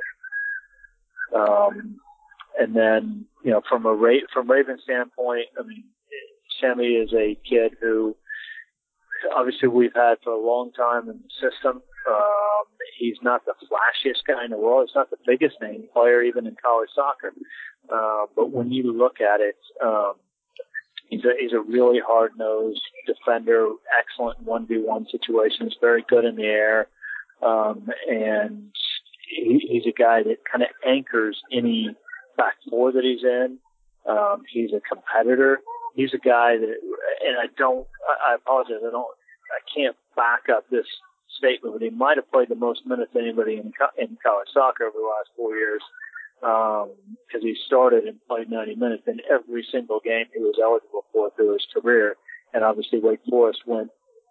And then, from Raven's standpoint, I mean, Sammy is a kid who obviously we've had for a long time in the system. He's not the flashiest guy in the world. He's not the biggest name player even in college soccer. But when you look at it, he's a really hard-nosed defender, excellent in 1v1 situations, very good in the air. And he's a guy that kind of anchors any back four that he's in. He's a competitor. He's a guy that, and I apologize, I can't back up this statement, but he might have played the most minutes of anybody in college soccer over the last 4 years, because he started and played 90 minutes in every single game he was eligible for through his career. And obviously Wake Forest went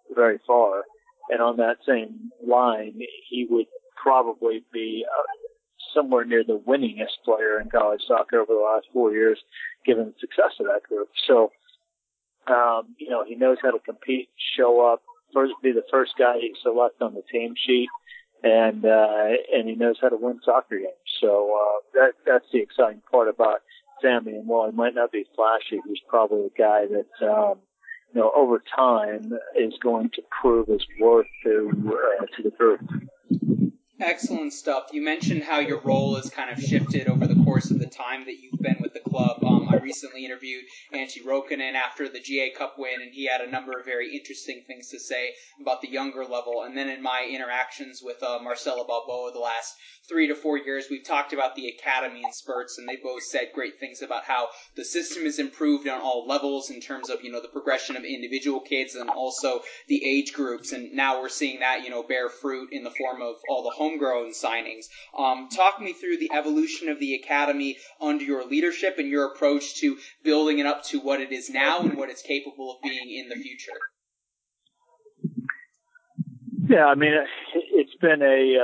very far. And on that same line, he would probably be somewhere near the winningest player in college soccer over the last 4 years, given the success of that group. So, he knows how to compete, show up, be the first guy you select on the team sheet, and he knows how to win soccer games. So that's the exciting part about Sammy. And while he might not be flashy, he's probably a guy that over time is going to prove his worth to the group. Excellent stuff. You mentioned how your role has kind of shifted over the course of the time that you've been with the club. I recently interviewed Antti Roukanen after the GA Cup win, and he had a number of very interesting things to say about the younger level. And then in my interactions with Marcelo Balboa the last 3 to 4 years, we've talked about the academy in spurts, and they both said great things about how the system is improved on all levels in terms of, the progression of individual kids and also the age groups. And now we're seeing that, bear fruit in the form of all the homegrown signings. Talk me through the evolution of the academy under your leadership and your approach to building it up to what it is now and what it's capable of being in the future. Yeah, I mean, it's been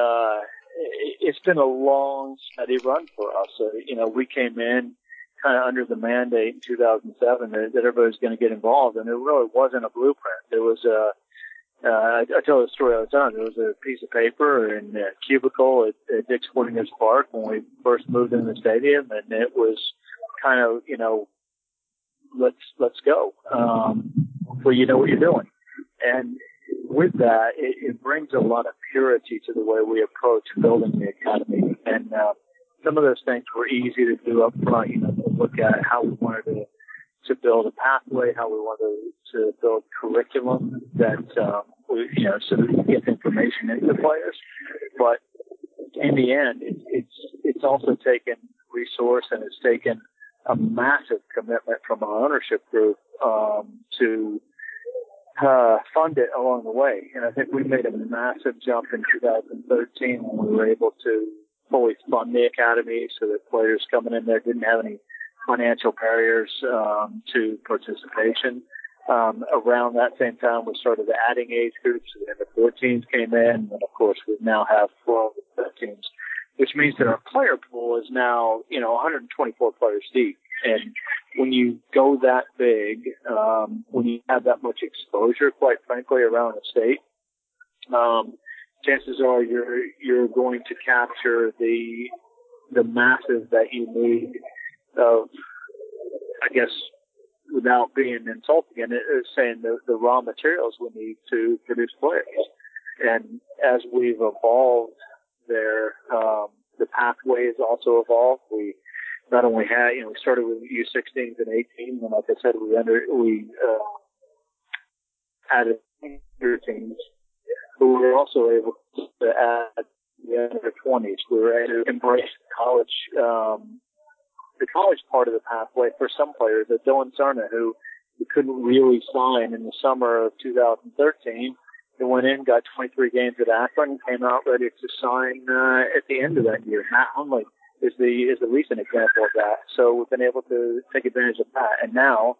a long, steady run for us. We came in kind of under the mandate in 2007 that everybody's going to get involved, and it really wasn't a blueprint. There was I tell the story all the time. There was a piece of paper and a cubicle at Dick's Sporting Goods Park when we first moved into the stadium, and it was kind of, let's go. Well, you know what you're doing. And with that, it brings a lot of purity to the way we approach building the academy. And some of those things were easy to do up front, to look at how we wanted to build a pathway, how we wanted to build curriculum that, so that we can get information into the players. But in the end, it's also taken resource, and it's taken a massive commitment from our ownership group to fund it along the way. And I think we made a massive jump in 2013 when we were able to fully fund the academy so that players coming in there didn't have any financial barriers to participation. Around that same time, we started adding age groups, and the 14s came in, and of course we now have 12 13s, which means that our player pool is now, 124 players deep. And when you go that big, when you have that much exposure, quite frankly, around the state, chances are you're going to capture the masses that you need of, I guess, without being insulting, and it's saying the raw materials we need to produce players. And as we've evolved there, the pathway has also evolved. We not only had, we started with U16s and 18s, and like I said, we added teams, but we were also able to add the under 20s. We were able to embrace the college part of the pathway for some players. Dylan Cerna, who we couldn't really sign in the summer of 2013, he went in, got 23 games at Akron, came out ready to sign at the end of that year. Matt Hundley is the recent example of that. So we've been able to take advantage of that. And now,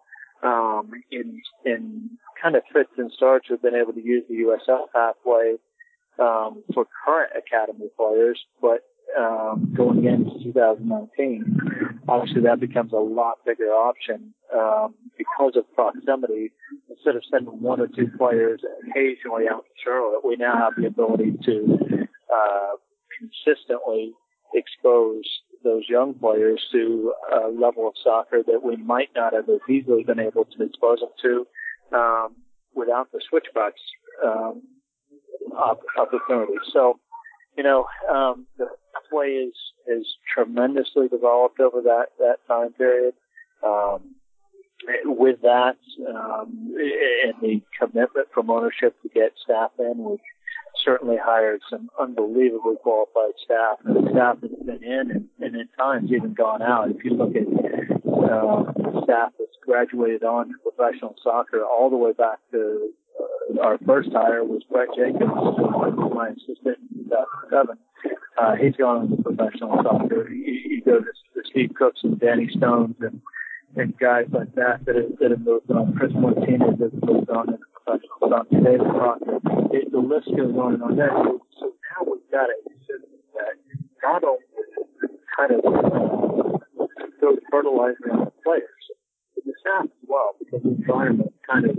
in kind of fits and starts, we've been able to use the USL pathway for current academy players, but going into 2019, obviously that becomes a lot bigger option because of proximity. Instead of sending 1 or 2 players occasionally out to Charlotte, we now have the ability to consistently expose those young players to a level of soccer that we might not have as easily been able to expose them to without the switchbacks opportunity. So, the pathway is tremendously developed over that time period. With that, and the commitment from ownership to get staff in, we've certainly hired some unbelievably qualified staff. And the staff that's been in and at times even gone out. If you look at staff that's graduated on to professional soccer all the way back to our first hire was Brett Jacobs, who was my assistant in 2007. He's gone into professional soccer. You go to Steve Cooks and Danny Stones and guys like that have moved on. Chris Martinez has moved on into professional put on today's product. The list goes on and on there. So now we've got a system that not only kind of goes fertilizing on the players, but the staff as well, because the environment kind of,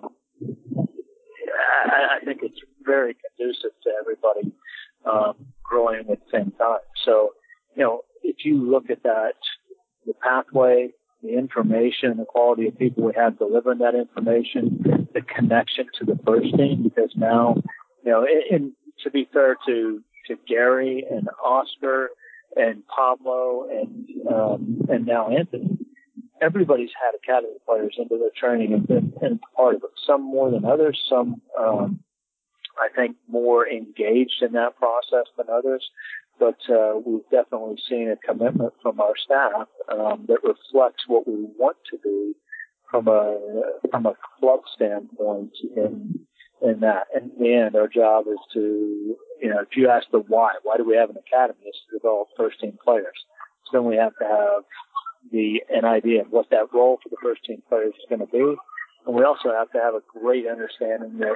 I think it's very conducive to everybody growing at the same time. So, if you look at that, the pathway, the information, the quality of people we have delivering that information, the connection to the first team, because now, and to be fair to Gary and Oscar and Pablo and now Anthony, everybody's had academy players into their training and been part of it. Some more than others, some I think more engaged in that process than others. But we've definitely seen a commitment from our staff that reflects what we want to do from a club standpoint in that. And in the end, our job is to, if you ask the why do we have an academy? It's to develop first team players. So then we have to have an idea of what that role for the first team players is going to be. And we also have to have a great understanding that,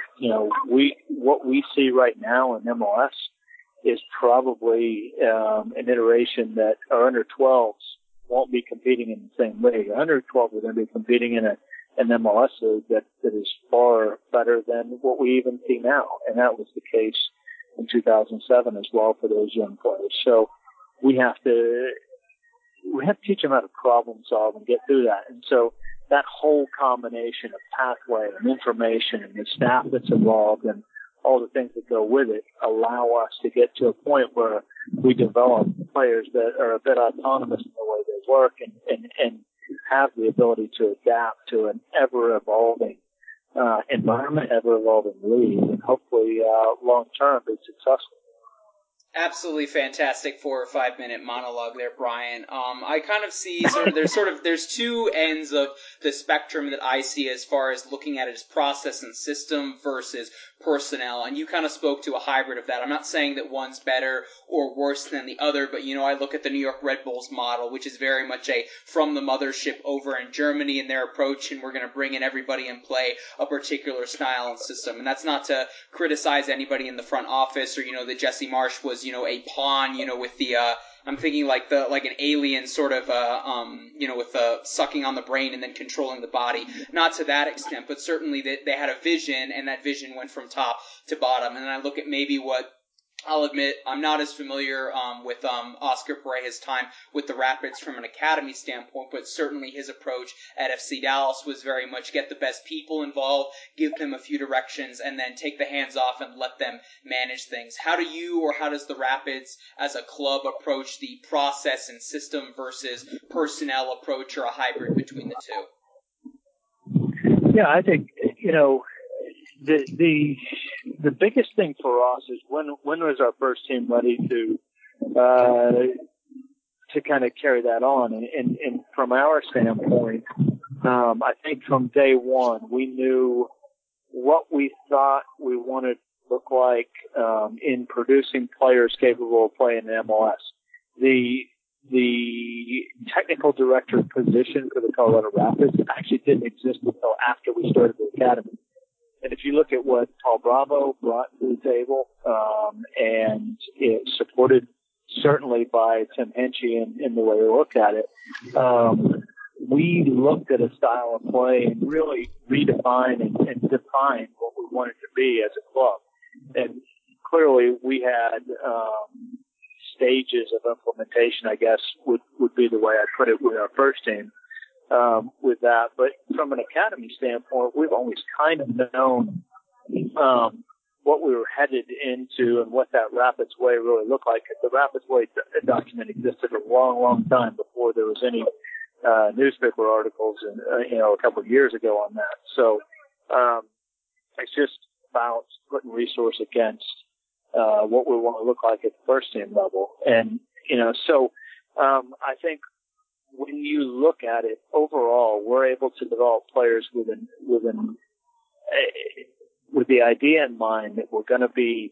what we see right now in MLS is probably an iteration that our under 12s won't be competing in the same league. Our under 12s are going to be competing in an MLS league that is far better than what we even see now. And that was the case in 2007 as well for those young players. So we have to teach them how to problem solve and get through that. And so that whole combination of pathway and information and the staff that's involved and all the things that go with it allow us to get to a point where we develop players that are a bit autonomous in the way they work and have the ability to adapt to an ever-evolving environment, ever-evolving league, and hopefully long-term be successful. Absolutely fantastic 4 or 5 minute monologue there, Brian. I kind of see there's two ends of the spectrum that I see as far as looking at it as process and system versus personnel, and you kind of spoke to a hybrid of that. I'm not saying that one's better or worse than the other, but I look at the New York Red Bulls model, which is very much a from the mothership over in Germany in their approach, and we're going to bring in everybody and play a particular style and system. And that's not to criticize anybody in the front office or that Jesse Marsch was a pawn, with the, I'm thinking like an alien sort of, with the sucking on the brain and then controlling the body. Not to that extent, but certainly they had a vision, and that vision went from top to bottom. And then I look at maybe what, I'll admit, I'm not as familiar with Oscar Pareja's time with the Rapids from an academy standpoint, but certainly his approach at FC Dallas was very much get the best people involved, give them a few directions, and then take the hands off and let them manage things. How does the Rapids as a club approach the process and system versus personnel approach, or a hybrid between the two? Yeah, I think, the biggest thing for us is when was our first team ready to kind of carry that on, and from our standpoint, I think from day one we knew what we thought we wanted to look like in producing players capable of playing in MLS. The technical director position for the Colorado Rapids actually didn't exist until after we started the academy. And if you look at what Paul Bravo brought to the table, and it supported certainly by Tim Henchy in the way we looked at it, we looked at a style of play and really redefined and defined what we wanted to be as a club. And clearly we had stages of implementation, I guess would be the way I put it, with our first team. With that, but from an academy standpoint, we've always kind of known what we were headed into and what that Rapids way really looked like. The Rapids way document existed a long, long time before there was any newspaper articles, and a couple of years ago on that. So it's just about putting resource against what we want to look like at the first team level, and so I think. When you look at it overall, we're able to develop players with the idea in mind that we're going to be,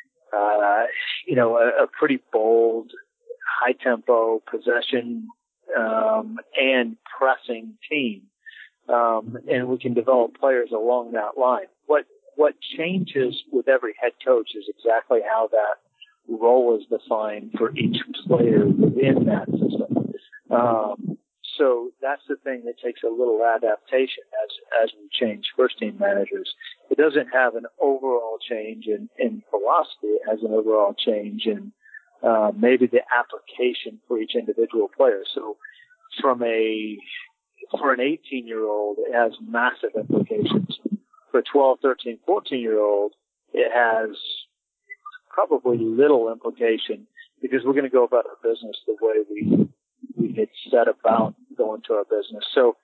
a pretty bold, high tempo possession, and pressing team. And we can develop players along that line. What what changes with every head coach is exactly how that role is defined for each player within that system. So that's the thing that takes a little adaptation as we change first team managers. It doesn't have an overall change in philosophy. It has an overall change in maybe the application for each individual player. So for an 18-year-old, it has massive implications. For a 12, 13, 14-year-old, it has probably little implication because we're going to go about our business the way we had set about going to our business. So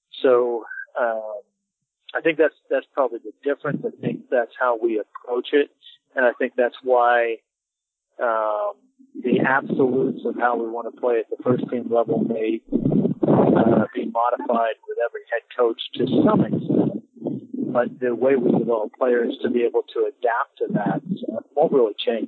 I think that's probably the difference. I think that's how we approach it. And I think that's why, the absolutes of how we want to play at the first team level may, be modified with every head coach to some extent. But the way we develop players to be able to adapt to that won't really change.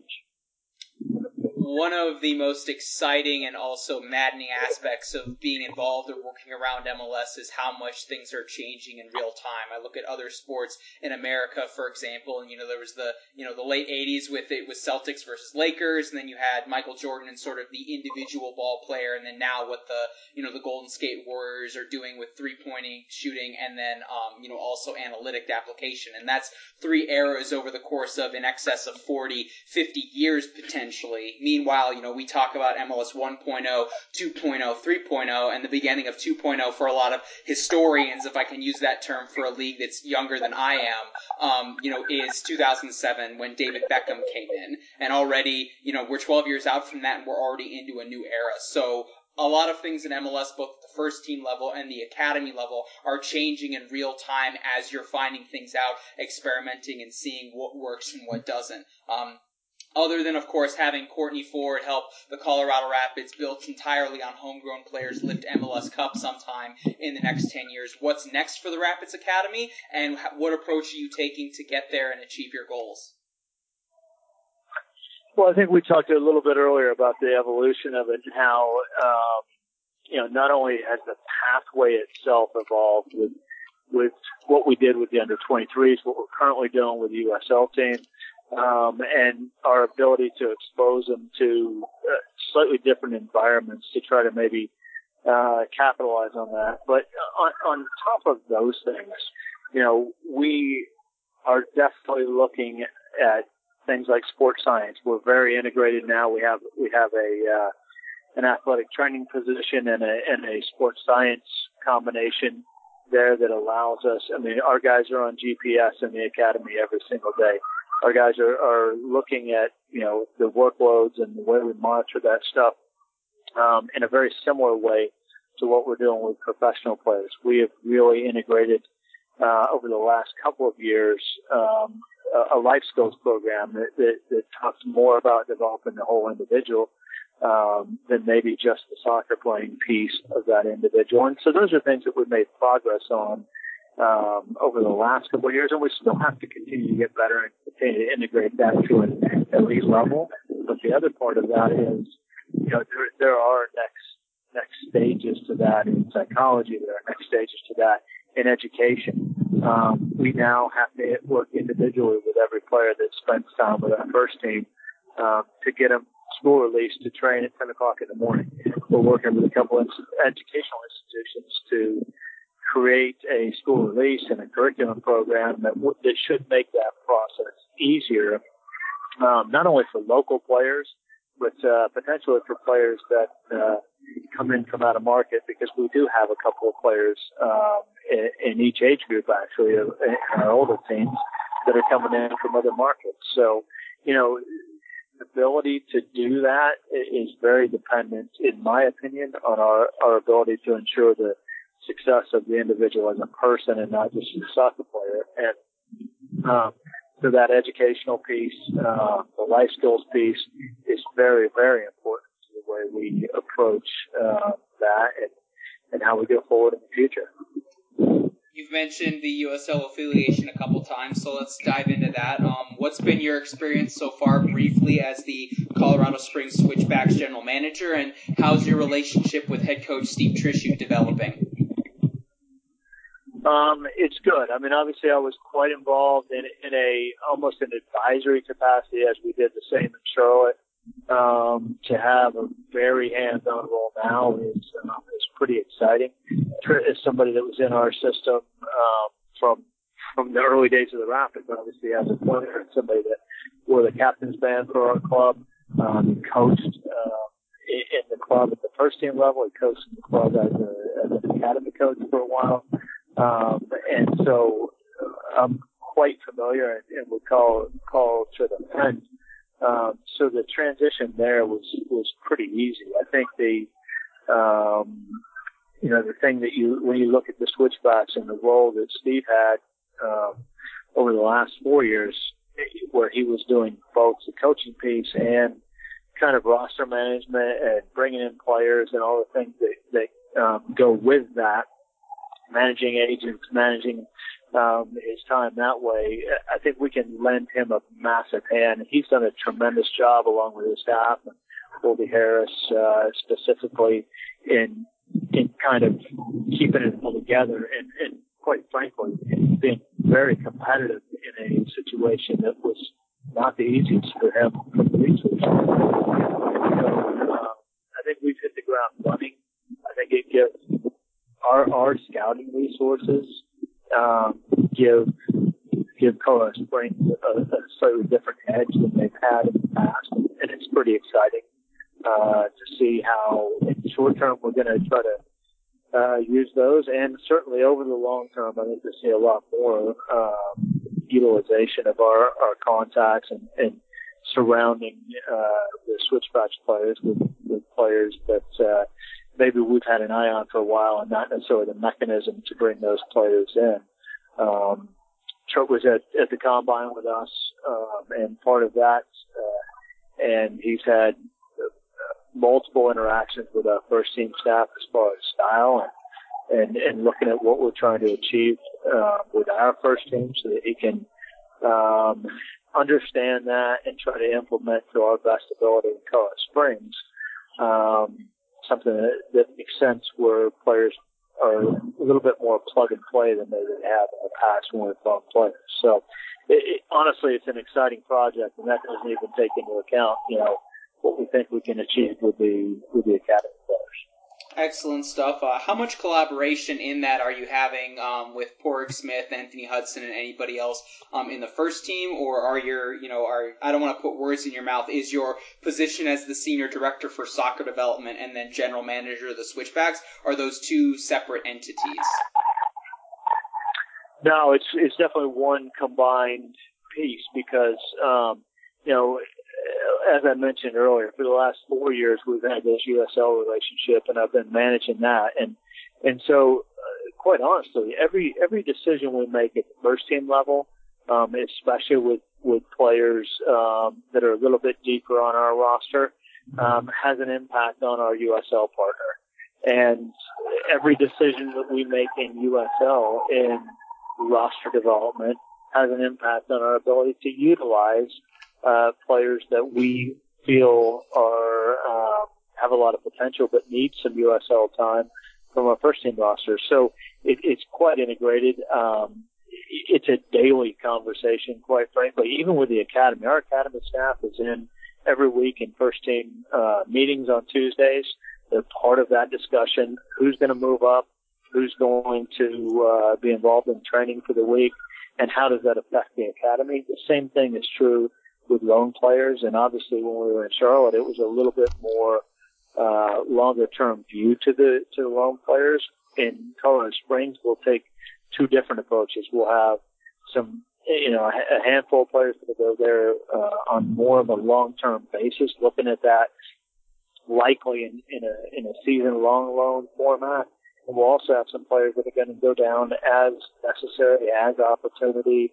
One of the most exciting and also maddening aspects of being involved or working around MLS is how much things are changing in real time. I look at other sports in America, for example, and there was the late 80s with Celtics versus Lakers, and then you had Michael Jordan and sort of the individual ball player, and then now what the Golden State Warriors are doing with three-point shooting, and then also analytic application. And that's three eras over the course of in excess of 40, 50 years potentially. Meanwhile, we talk about MLS 1.0, 2.0, 3.0, and the beginning of 2.0 for a lot of historians, if I can use that term for a league that's younger than I am, is 2007 when David Beckham came in. And already, we're 12 years out from that and we're already into a new era. So a lot of things in MLS, both at the first team level and the academy level, are changing in real time as you're finding things out, experimenting and seeing what works and what doesn't. Other than, of course, having Courtney Ford help the Colorado Rapids built entirely on homegrown players lift MLS Cup sometime in the next 10 years. What's next for the Rapids Academy, and what approach are you taking to get there and achieve your goals? Well, I think we talked a little bit earlier about the evolution of it and how, not only has the pathway itself evolved with what we did with the under-23s, what we're currently doing with the USL team, and our ability to expose them to slightly different environments to try to maybe capitalize on that. But on top of those things, we are definitely looking at things like sports science. We're very integrated now. We have an athletic training position and a sports science combination there that allows us. I mean, our guys are on GPS in the academy every single day. Our guys are looking at, the workloads and the way we monitor that stuff, in a very similar way to what we're doing with professional players. We have really integrated, over the last couple of years, a life skills program that talks more about developing the whole individual, than maybe just the soccer playing piece of that individual. And so those are things that we've made progress on, over the last couple of years, and we still have to continue to get better and continue to integrate that to an elite level. But the other part of that is, there are next stages to that in psychology. There are next stages to that in education. We now have to work individually with every player that spends time with our first team, to get them school released to train at 10 o'clock in the morning. We're working with a couple of educational institutions to create a school release and a curriculum program that should make that process easier, not only for local players, but potentially for players that come in from out of market, because we do have a couple of players in each age group, actually, in our older teams that are coming in from other markets. So, the ability to do that is very dependent, in my opinion, on our ability to ensure the success of the individual as a person and not just as a soccer player. And so that educational piece, the life skills piece, is very, very important to the way we approach that and how we go forward in the future. You've mentioned the USL affiliation a couple times, so let's dive into that. What's been your experience so far, briefly, as the Colorado Springs Switchbacks general manager, and how's your relationship with head coach Steve Trishu developing? It's good. I mean, obviously, I was quite involved in almost an advisory capacity, as we did the same in Charlotte. To have a very hands-on role now is pretty exciting. As somebody that was in our system from the early days of the Rapids, obviously as a player, and somebody that wore the captain's band for our club, coached in the club at the first team level. He coached in the club as an academy coach for a while. And so I'm quite familiar and would call to the friend. So the transition there was pretty easy. I think the thing that when you look at the switchbacks and the role that Steve had, over the last 4 years, where he was doing both the coaching piece and kind of roster management and bringing in players and all the things that go with that, managing agents, managing his time that way, I think we can lend him a massive hand. He's done a tremendous job along with his staff and Colby Harris specifically in kind of keeping it all together and quite frankly being very competitive in a situation that was not the easiest for him from the resources. So, I think we've hit the ground running. I think it gives our scouting resources give Colorado Springs a slightly different edge than they've had in the past, and it's pretty exciting to see how in the short term we're going to try to use those, and certainly over the long term I think we'll see a lot more utilization of our contacts and surrounding the switchbacks players with players that maybe we've had an eye on for a while and not necessarily the mechanism to bring those players in. Trent was at the combine with us, and part of that, and he's had multiple interactions with our first team staff as far as style and looking at what we're trying to achieve with our first team so that he can understand that and try to implement to our best ability in Colorado Springs. Something that makes sense where players are a little bit more plug and play than they have in the past when we've bought players. So honestly, it's an exciting project, and that doesn't even take into account, what we think we can achieve with the academy players. Excellent stuff. How much collaboration in that are you having with Porrick Smith, Anthony Hudson, and anybody else in the first team? Or are I don't want to put words in your mouth, is your position as the senior director for soccer development and then general manager of the Switchbacks, are those two separate entities? No, it's definitely one combined piece because, as I mentioned earlier, for the last 4 years, we've had this USL relationship, and I've been managing that. And so, quite honestly, every decision we make at the first team level, especially with players that are a little bit deeper on our roster, has an impact on our USL partner. And every decision that we make in USL in roster development has an impact on our ability to utilize players that we feel have a lot of potential but need some USL time from our first team roster. So it's quite integrated. It's a daily conversation, quite frankly, even with the academy. Our academy staff is in every week in first team meetings on Tuesdays. They're part of that discussion. Who's going to move up? Who's going to be involved in training for the week? And how does that affect the academy? The same thing is true with loan players, and obviously when we were in Charlotte, it was a little bit more longer term view to the loan players. In Colorado Springs, we'll take two different approaches. We'll have some, a handful of players that will go there on more of a long term basis, looking at that likely in a season long loan format. And we'll also have some players that are going to go down as necessary, as opportunity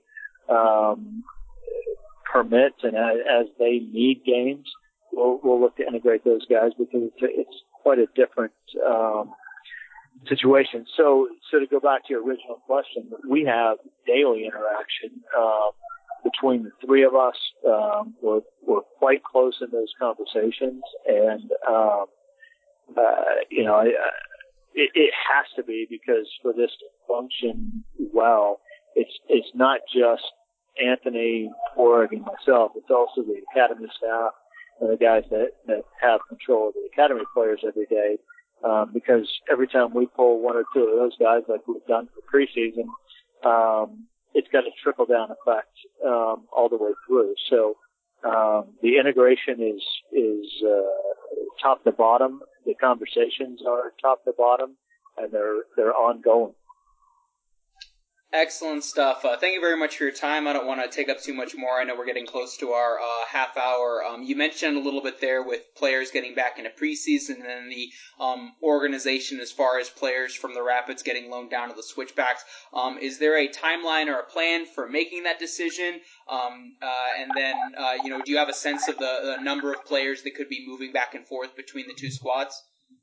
permits, and as they need games, we'll look to integrate those guys because it's quite a different situation. So to go back to your original question, we have daily interaction between the three of us. We're quite close in those conversations, and it has to be, because for this to function well, it's not just Anthony, Org, and myself. It's also the academy staff and the guys that have control of the academy players every day. Because every time we pull one or two of those guys, like we've done for preseason, it's got a trickle down effect all the way through. So the integration is top to bottom. The conversations are top to bottom, and they're ongoing. Excellent stuff. Thank you very much for your time. I don't want to take up too much more. I know we're getting close to our half hour. You mentioned a little bit there with players getting back into preseason and the organization as far as players from the Rapids getting loaned down to the Switchbacks. Is there a timeline or a plan for making that decision? And then, do you have a sense of the number of players that could be moving back and forth between the two squads?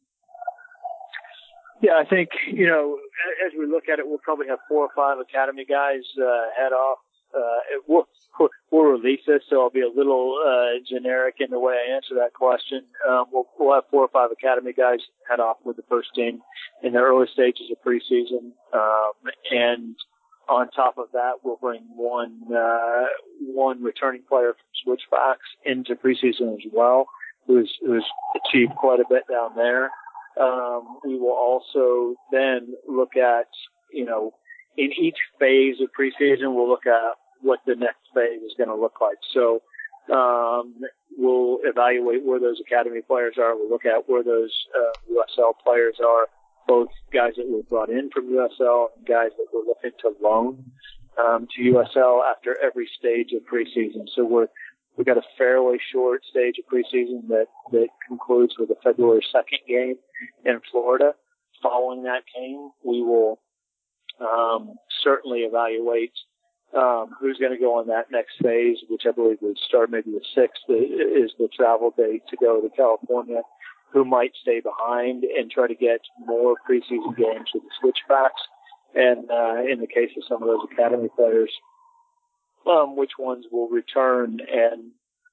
Yeah, I think, as we look at it, we'll probably have 4 or 5 academy guys head off. We'll release this, so I'll be a little generic in the way I answer that question. We'll have 4 or 5 academy guys head off with the first team in the early stages of preseason. And on top of that, we'll bring one returning player from Switchbacks into preseason as well, who's achieved quite a bit down there. We will also then look at, in each phase of preseason, we'll look at what the next phase is going to look like. So, we'll evaluate where those academy players are. We'll look at where those, USL players are, both guys that were brought in from USL and guys that we're looking to loan, to USL after every stage of preseason. So we've got a fairly short stage of preseason that concludes with a February 2nd game in Florida. Following that game, we will certainly evaluate who's going to go on that next phase, which I believe would start maybe the 6th is the travel date to go to California, who might stay behind and try to get more preseason games with the Switchbacks. And in the case of some of those academy players, which ones will return and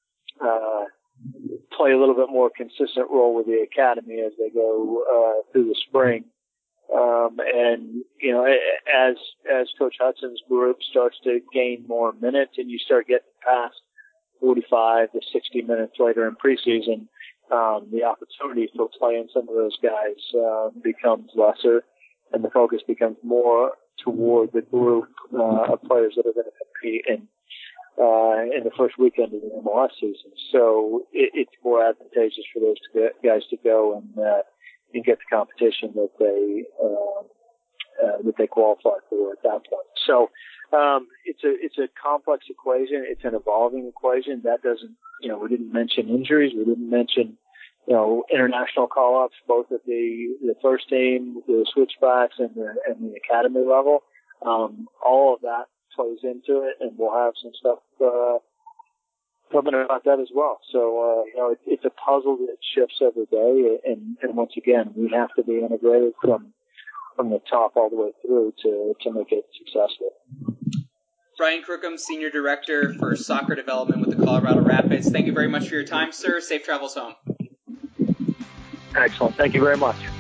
play a little bit more consistent role with the academy as they go through the spring. And as Coach Hudson's group starts to gain more minutes and you start getting past 45 to 60 minutes later in preseason, the opportunity for playing some of those guys becomes lesser, and the focus becomes more toward the group of players that are going to compete in the first weekend of the MLS season. So it's more advantageous for those guys to go and get the competition that they qualify for at that point. So it's a complex equation. It's an evolving equation. That doesn't, we didn't mention injuries. We didn't mention, international call-ups, both at the first team, the Switchbacks, and the academy level. All of that plays into it, and we'll have some stuff coming about that as well. So, it's a puzzle that shifts every day, and once again, we have to be integrated from the top all the way through to make it successful. Brian Crookham, Senior Director for Soccer Development with the Colorado Rapids. Thank you very much for your time, sir. Safe travels home. Excellent. Thank you very much.